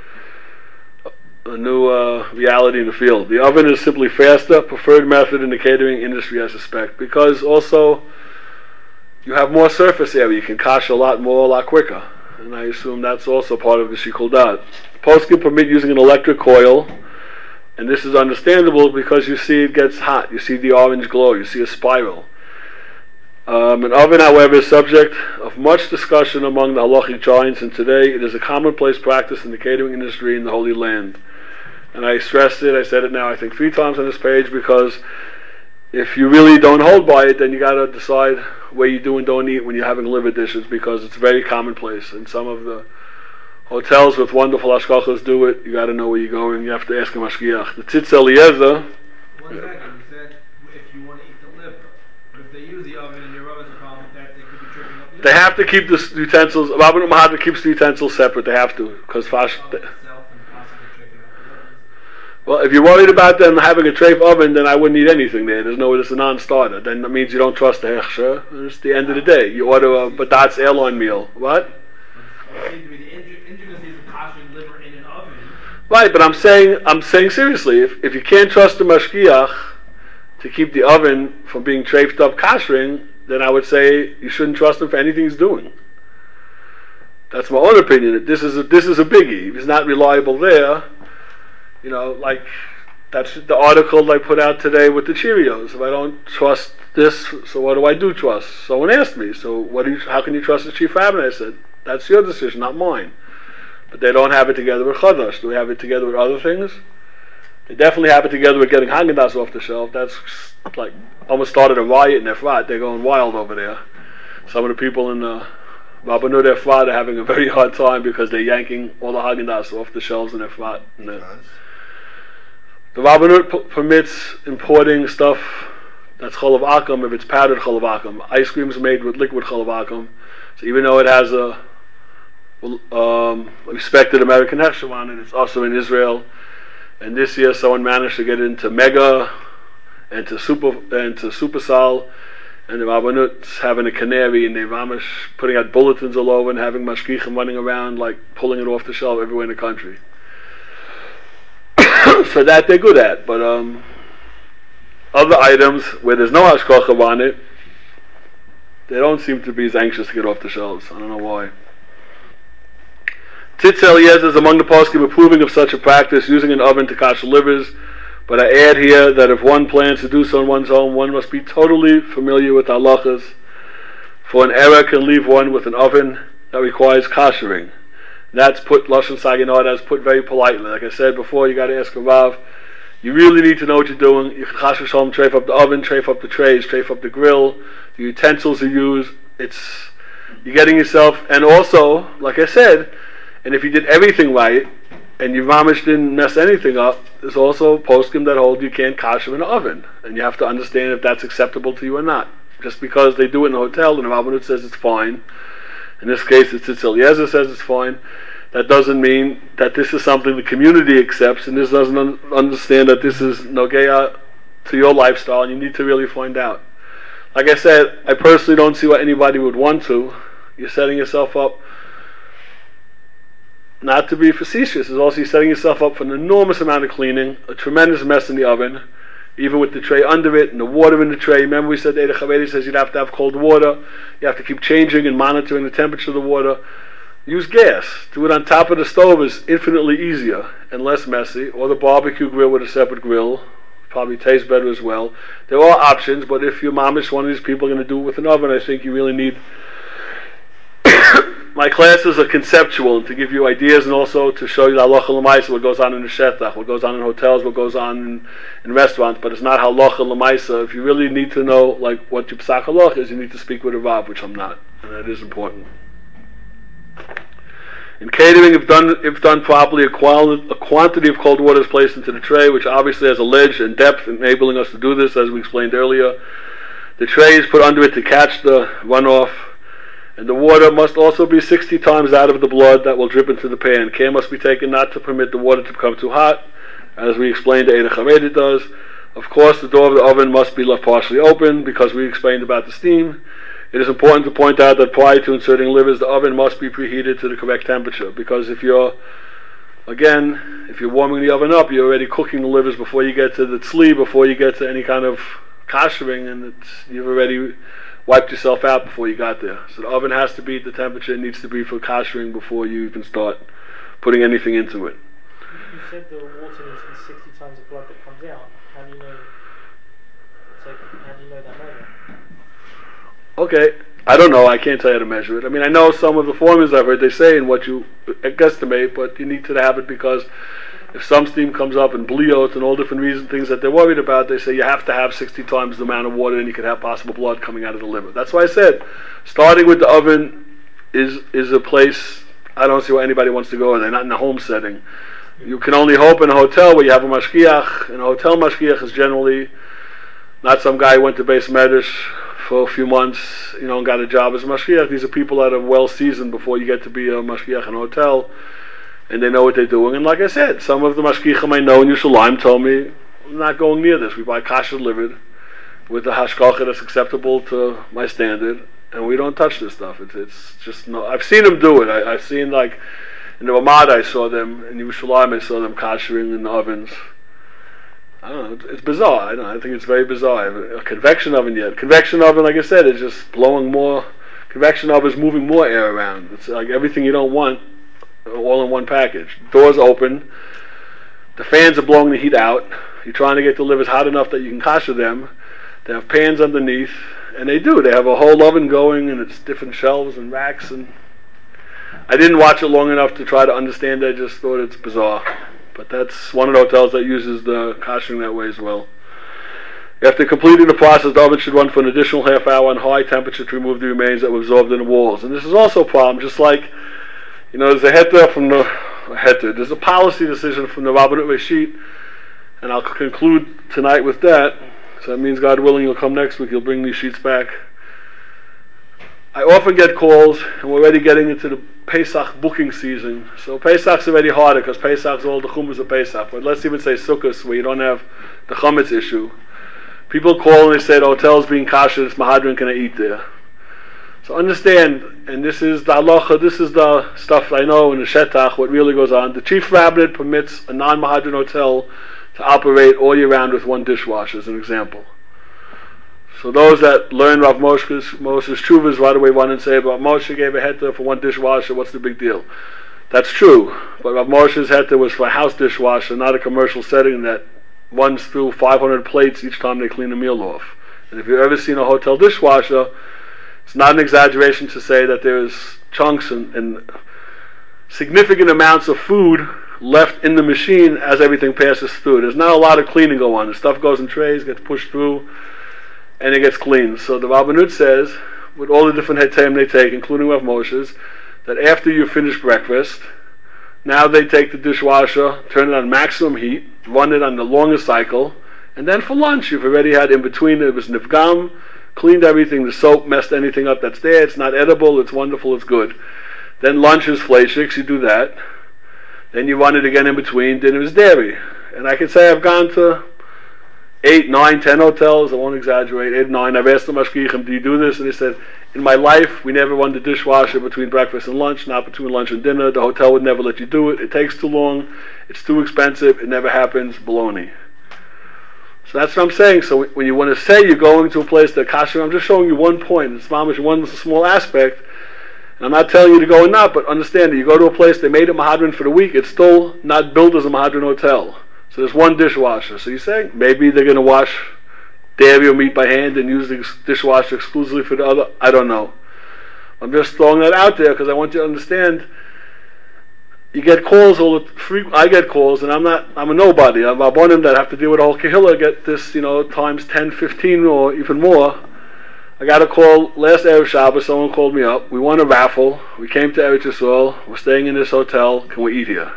reality in the field. The oven is simply faster, preferred method in the catering industry, I suspect, because also you have more surface area. You can kash a lot more, a lot quicker, and I assume that's also part of the shikul dat. Poskim permit using an electric coil, and this is understandable because you see it gets hot. You see the orange glow. You see a spiral. An oven, however, is subject of much discussion among the halachic giants, and today it is a commonplace practice in the catering industry in the Holy Land. And I stressed it, I said it now I think 3 times on this page, because if you really don't hold by it, then you got to decide where you do and don't eat when you're having liver dishes, because it's very commonplace. And some of the hotels with wonderful hashgachos do it. You got to know where you're going. You have to ask a mashgiach. The Tzitz Eliezer. One second, you said if you want to eat the liver, but if they use the oven and your oven has a problem with that, they could be tripping up the They have to keep the utensils. Rabbanut Mahadrin keeps the utensils separate. They have to, because well, if you're worried about them having a treif oven, then I wouldn't eat anything there. It's a non-starter. Then that means you don't trust the hechsher. It's the end of the day. You order a Badatz airline meal. What? It seems to be the intricacies of kashering liver in an oven. Right, but I'm saying seriously, if you can't trust the mashgiach to keep the oven from being treifed up kashering, then I would say you shouldn't trust him for anything he's doing. That's my own opinion. This is a biggie. If he's not reliable there, like that's the article I put out today with the Cheerios. If I don't trust this, so what do I do trust? Someone asked me, so how can you trust the chief rabbinate? I said, that's your decision, not mine. But they don't have it together with Chadash. Do we have it together with other things? They definitely have it together with getting Haagen-Dazs off the shelf. That's like almost started a riot in Efrat. They're going wild over there. Some of the people in the Rabbanut Efrat are having a very hard time because they're yanking all the Haagen-Dazs off the shelves in Efrat. The Rabbanut permits importing stuff that's chalav akum if it's powdered chalav akum. Ice cream is made with liquid chalav akum, so even though it has a respected American hechsher on it, it's also in Israel. And this year, someone managed to get into Mega and to Supersal, and the Rabbanut's having a canary, and they're putting out bulletins all over and having mashgichim running around, like pulling it off the shelf everywhere in the country. So that they're good at, but other items where there's no hashgacha on it, they don't seem to be as anxious to get off the shelves. I don't know why. Tzitz Eliezer is among the poskim approving of such a practice, using an oven to kasher livers. But I add here that if one plans to do so in one's home, one must be totally familiar with halachas, for an error can leave one with an oven that requires kashering. That's put, Lashon Saginah, that's put very politely. Like I said before, you got to ask a Rav. You really need to know what you're doing. You can kasher home, trafe up the oven, trafe up the trays, trafe up the grill, the utensils you use. You're getting yourself, and also, like I said, and if you did everything right, and you mamish didn't mess anything up, there's also poskim that hold you can't kasher in the oven, and you have to understand if that's acceptable to you or not. Just because they do it in a hotel and the Rabbanut says it's fine, in this case it's Tzitz Eliezer says it's fine, that doesn't mean that this is something the community accepts, and this doesn't understand that this is nogeya to your lifestyle, and you need to really find out. Like I said, I personally don't see why anybody would want to. You're setting yourself up, not to be facetious, is also you're setting yourself up for an enormous amount of cleaning, a tremendous mess in the oven, even with the tray under it and the water in the tray. Remember we said Eideh Chavedi says you'd have to have cold water, you have to keep changing and monitoring the temperature of the water. Use gas. Do it on top of the stove is infinitely easier and less messy, or the barbecue grill with a separate grill. Probably tastes better as well. There are options, but if your mom is one of these people going to do it with an oven, I think you really need... My classes are conceptual and to give you ideas and also to show you the halacha l'maisa, what goes on in the shetach, what goes on in hotels, what goes on in restaurants, but it's not halacha l'maisa. If you really need to know like what your psak halacha is, you need to speak with a Rav, which I'm not, and that is important. In catering, if done properly, a quantity of cold water is placed into the tray, which obviously has a ledge and depth, enabling us to do this, as we explained earlier. The tray is put under it to catch the runoff, and the water must also be 60 times out of the blood that will drip into the pan. Care must be taken not to permit the water to become too hot, as we explained Eideh Chavedi does. Of course, the door of the oven must be left partially open, because we explained about the steam. It is important to point out that prior to inserting livers, the oven must be preheated to the correct temperature, because if you're warming the oven up, you're already cooking the livers before you get to the tzli, before you get to any kind of kashering, and you've already wiped yourself out before you got there. So the oven has to be at the temperature it needs to be for kashering before you even start putting anything into it. You said the water needs to be 60 times the blood that comes out. How do you know? How do you know that measure? Okay, I don't know. I can't tell you how to measure it. I mean, I know some of the formulas I've heard they say in what you guesstimate, but you need to have it because if some steam comes up and bliot and all different things that they're worried about, they say you have to have 60 times the amount of water and you could have possible blood coming out of the liver. That's why I said starting with the oven is a place I don't see why anybody wants to go. They're not in a home setting. You can only hope in a hotel where you have a mashgiach. And a hotel mashgiach is generally not some guy who went to Beis Medrash for a few months, and got a job as a mashgiach. These are people that are well seasoned before you get to be a mashgiach in a hotel, and they know what they're doing. And like I said, some of the mashgiachim I know in Yerushalayim told me, I'm not going near this. We buy kasher liver with the hashgacha that's acceptable to my standard, and we don't touch this stuff. It's just no. I've seen them do it. I've seen like in the Ramad I saw them, in Yerushalayim I saw them kashering in the ovens. I don't know, it's bizarre. I think it's very bizarre. A convection oven yet. Convection oven, like I said, is just blowing more. Convection oven is moving more air around. It's like everything you don't want, all in one package. Doors open, the fans are blowing the heat out. You're trying to get the livers hot enough that you can kasher them. They have pans underneath, and they do. They have a whole oven going, and it's different shelves and racks. And I didn't watch it long enough to try to understand it. I just thought it's bizarre. But that's one of the hotels that uses the kashering that way as well. After completing the process, the oven should run for an additional half hour on high temperature to remove the remains that were absorbed in the walls. And this is also a problem, just like, there's a heter from the there's a policy decision from the Rabbanut Reshit, and I'll conclude tonight with that. So that means, God willing, you'll come next week, you'll bring these sheets back. I often get calls, and we're already getting into the Pesach booking season. So Pesach's already harder, because Pesach's all the Chumash of Pesach. But let's even say Sukkot, where you don't have the Chametz issue. People call and they say the hotel's being kosher, it's Mahadran, can I eat there? So understand, and this is the halacha, this is the stuff I know in the Shetach, what really goes on. The chief rabbinate permits a non-Mahadran hotel to operate all year round with one dishwasher, as an example. So those that learn Rav Moshe's Chuvas right away want and say, Rav Moshe gave a heter for one dishwasher, what's the big deal? That's true, but Rav Moshe's heter was for a house dishwasher, not a commercial setting that runs through 500 plates each time they clean a meal off. And if you've ever seen a hotel dishwasher, it's not an exaggeration to say that there's chunks and significant amounts of food left in the machine as everything passes through. There's not a lot of cleaning go on. The stuff goes in trays, gets pushed through, and it gets cleaned. So the Rabbanut says, with all the different heterim they take, including Rav Moshe's, that after you finish breakfast, now they take the dishwasher, turn it on maximum heat, run it on the longest cycle, and then for lunch you've already had in between, it was nifgam, cleaned everything, the soap messed anything up that's there, it's not edible, it's wonderful, it's good. Then lunch is fleishiks, you do that. Then you run it again in between, dinner is dairy. And I can say I've gone to 8, 9, 10 hotels, I won't exaggerate, 8, 9, I've asked the mashgichim, do you do this? And they said, in my life, we never run the dishwasher between breakfast and lunch, not between lunch and dinner. The hotel would never let you do it. It takes too long. It's too expensive. It never happens. Baloney. So that's what I'm saying. So when you want to say you're going to a place that kosher, I'm just showing you one point. It's mamish one small aspect. And I'm not telling you to go or not, but understand that you go to a place, they made a Mahadran for the week, it's still not built as a Mahadran hotel. So there's one dishwasher. So you're saying maybe they're going to wash dairy or meat by hand and use the dishwasher exclusively for the other. I don't know. I'm just throwing that out there because I want you to understand. You get calls I get calls, and I'm a nobody. I'm a bonim that have to deal with a whole kahila. Get this, times 10, 15, or even more. I got a call last Erev Shabbos. Someone called me up. We won a raffle. We came to Eretz Yisrael. We're staying in this hotel. Can we eat here?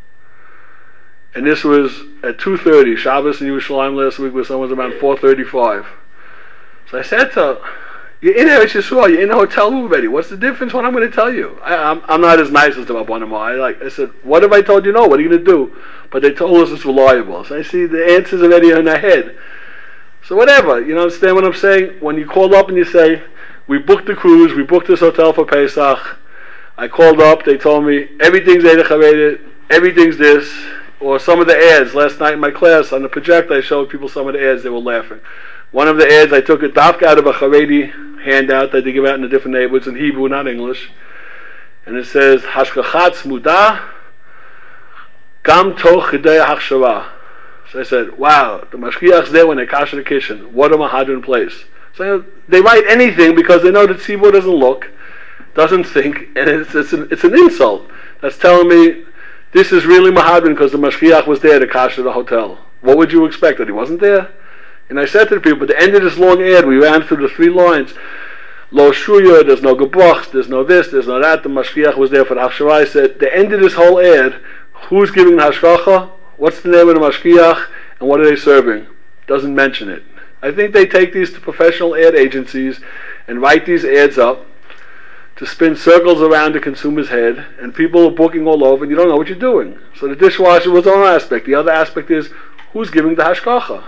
And this was at 2:30. Shabbos in Yerushalayim last week was someone's around 4:35. So I said to her, you're in Eretz Yisrael, you're in a hotel room already. What's the difference? What I'm going to tell you? I'm not as nice as the Rabbanim. I said, what have I told you? No, what are you going to do? But they told us it's reliable. So I see the answer's already in their head. So whatever, you understand what I'm saying? When you call up and you say, we booked the cruise, we booked this hotel for Pesach. I called up, they told me, everything's Eidach, everything's this. Or some of the ads, last night in my class, on the projector I showed people some of the ads, they were laughing. One of the ads, I took a dafka out of a Haredi handout that they give out in the different neighborhoods in Hebrew, not English. And it says, Hashkachat Smuda, Gam Toch Chidei HaChshava. So I said, wow, the Mashgiach's there when they kasher the kitchen. What a Mahadran place. So they write anything because they know that Tzibur doesn't look, doesn't think, and it's an insult. That's telling me, this is really Mahadran because the Mashgiach was there to kasher the hotel. What would you expect, that he wasn't there? And I said to the people, at the end of this long ad, we ran through the 3 lines. Lo Shuya, there's no Gebrach, there's no this, there's no that. The Mashgiach was there for the Hashkara. I said, the end of this whole ad, who's giving the Hashkacha? What's the name of the Mashgiach? And what are they serving? Doesn't mention it. I think they take these to professional ad agencies and write these ads up to spin circles around the consumer's head, and people are booking all over, and you don't know what you're doing. So the dishwasher was one aspect. The other aspect is, who's giving the hashkacha?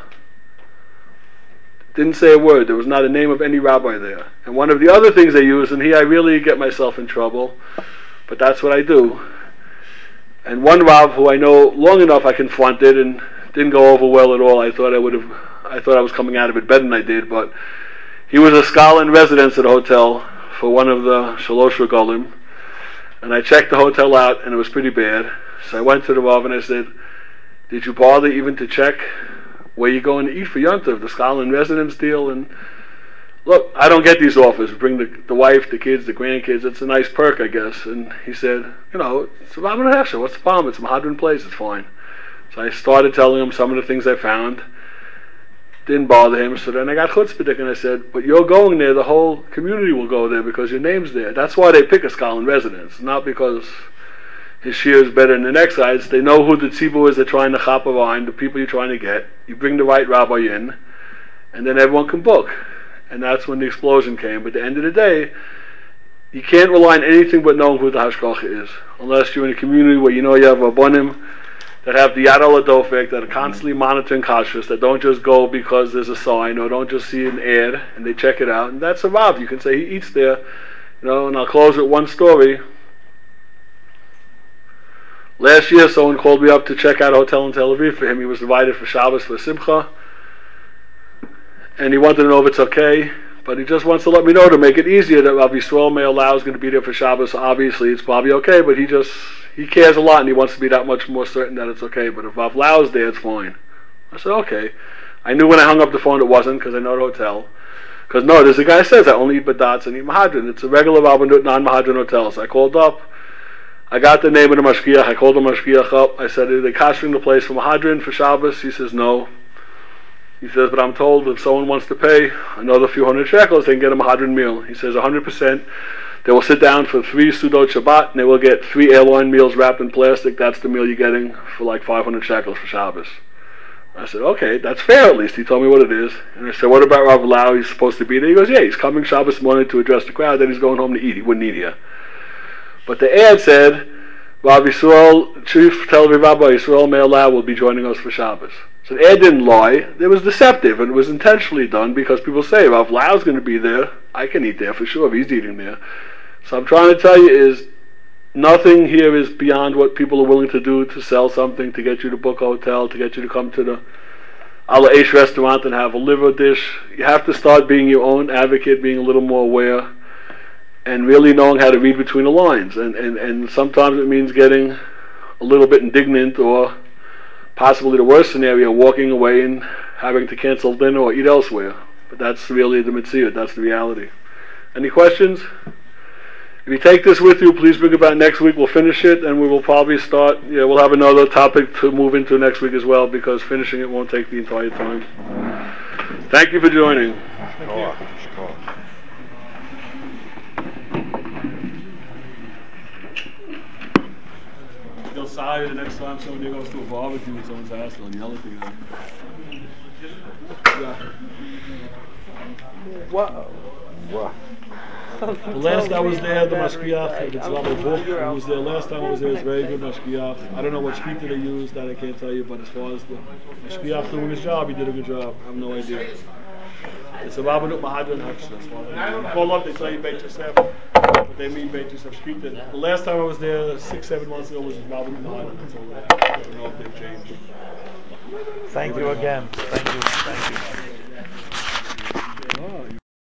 Didn't say a word. There was not a name of any rabbi there. And one of the other things they use, and here I really get myself in trouble, but that's what I do. And one Rav who I know long enough, I confronted, and didn't go over well at all. I thought I was coming out of it better than I did, but he was a scholar in residence at a hotel for one of the Shalosh Regalim, and I checked the hotel out, and it was pretty bad. So I went to the Rav and I said, did you bother even to check where you're going to eat for Yontav, the scholar in residence deal? And look, I don't get these offers. Bring the wife, the kids, the grandkids. It's a nice perk, I guess. And he said, it's a Rabban Hechsher. What's the problem? It's a Mahadran place. It's fine. So I started telling him some of the things I found. Didn't bother him, so then I got chutzpahdik and I said, but you're going there, the whole community will go there because your name's there. That's why they pick a Scotland residence, not because his shir is better than the next guy's. They know who the tzibur is they're trying to chop around, the people you're trying to get. You bring the right rabbi in, and then everyone can book. And that's when the explosion came. But at the end of the day, you can't rely on anything but knowing who the hashgacha is, unless you're in a community where you know you have rabbanim that have the Yad al-Adofik, that are constantly monitoring kashrus, that don't just go because there's a sign, or don't just see an ad, and they check it out. And that's a rav. You can say he eats there, and I'll close with one story. Last year, someone called me up to check out a hotel in Tel Aviv for him. He was invited for Shabbos for Simcha, and he wanted to know if it's okay, but he just wants to let me know to make it easier that Rabbi Yisrael Me'olau is going to be there for Shabbos. So obviously, it's probably okay, but he cares a lot, and he wants to be that much more certain that it's okay. But if Rav Lau is there, it's fine. I said, okay. I knew when I hung up the phone it wasn't, because I know the hotel. Because no, there's a guy who says I only eat badats and eat mahadran. It's a regular Rabbanut non-mahadran hotel. So I called up. I got the name of the mashgiach. I called the mashgiach up. I said, are they kashering the place for mahadran for Shabbos? He says, no. He says, but I'm told if someone wants to pay another few hundred shekels, they can get a mahadran meal. He says 100%. They will sit down for 3 Sudot Shabbat, and they will get 3 airline meals wrapped in plastic. That's the meal you're getting for like 500 shekels for Shabbos. I said, okay, that's fair at least. He told me what it is. And I said, what about Rav Lau? He's supposed to be there. He goes, yeah, he's coming Shabbos morning to address the crowd, then he's going home to eat. He wouldn't eat here. But the ad said, Rav Yisrael, Chief Tel Aviv Rabbi Yisrael Me'olau will be joining us for Shabbos. So the ad didn't lie. It was deceptive, and it was intentionally done because people say, Rav Lau's going to be there. I can eat there for sure if he's eating there. So I'm trying to tell you is, nothing here is beyond what people are willing to do to sell something, to get you to book a hotel, to get you to come to the Ala Eish restaurant and have a liver dish. You have to start being your own advocate, being a little more aware, and really knowing how to read between the lines. And sometimes it means getting a little bit indignant, or possibly the worst scenario, walking away and having to cancel dinner or eat elsewhere. But that's really the mitzvah, that's the reality. Any questions? If you take this with you, please bring it back next week. We'll finish it, and we will probably start, we'll have another topic to move into next week as well, because finishing it won't take the entire time. Thank you for joining. Feel sorry the next time somebody goes to a barbecue with someone's house, they'll yell at the guy. Yeah. What? The last I was there, the mashgiach, it's on the book. I was there last time I was there. It's very good mashgiach. I don't know what shkita they used, that I can't tell you. But as far as the mashgiach doing his job, he did a good job. I have no idea. It's a Rabbanut Mahadran Hachshah. That's why you call up, they tell you Beit Yosef, but they mean Beit Yosef shkita. The last time I was there, 6-7 months ago, was Rabbanut Mahadran. That's all that. I don't know if they've changed. Thank you again. Thank you.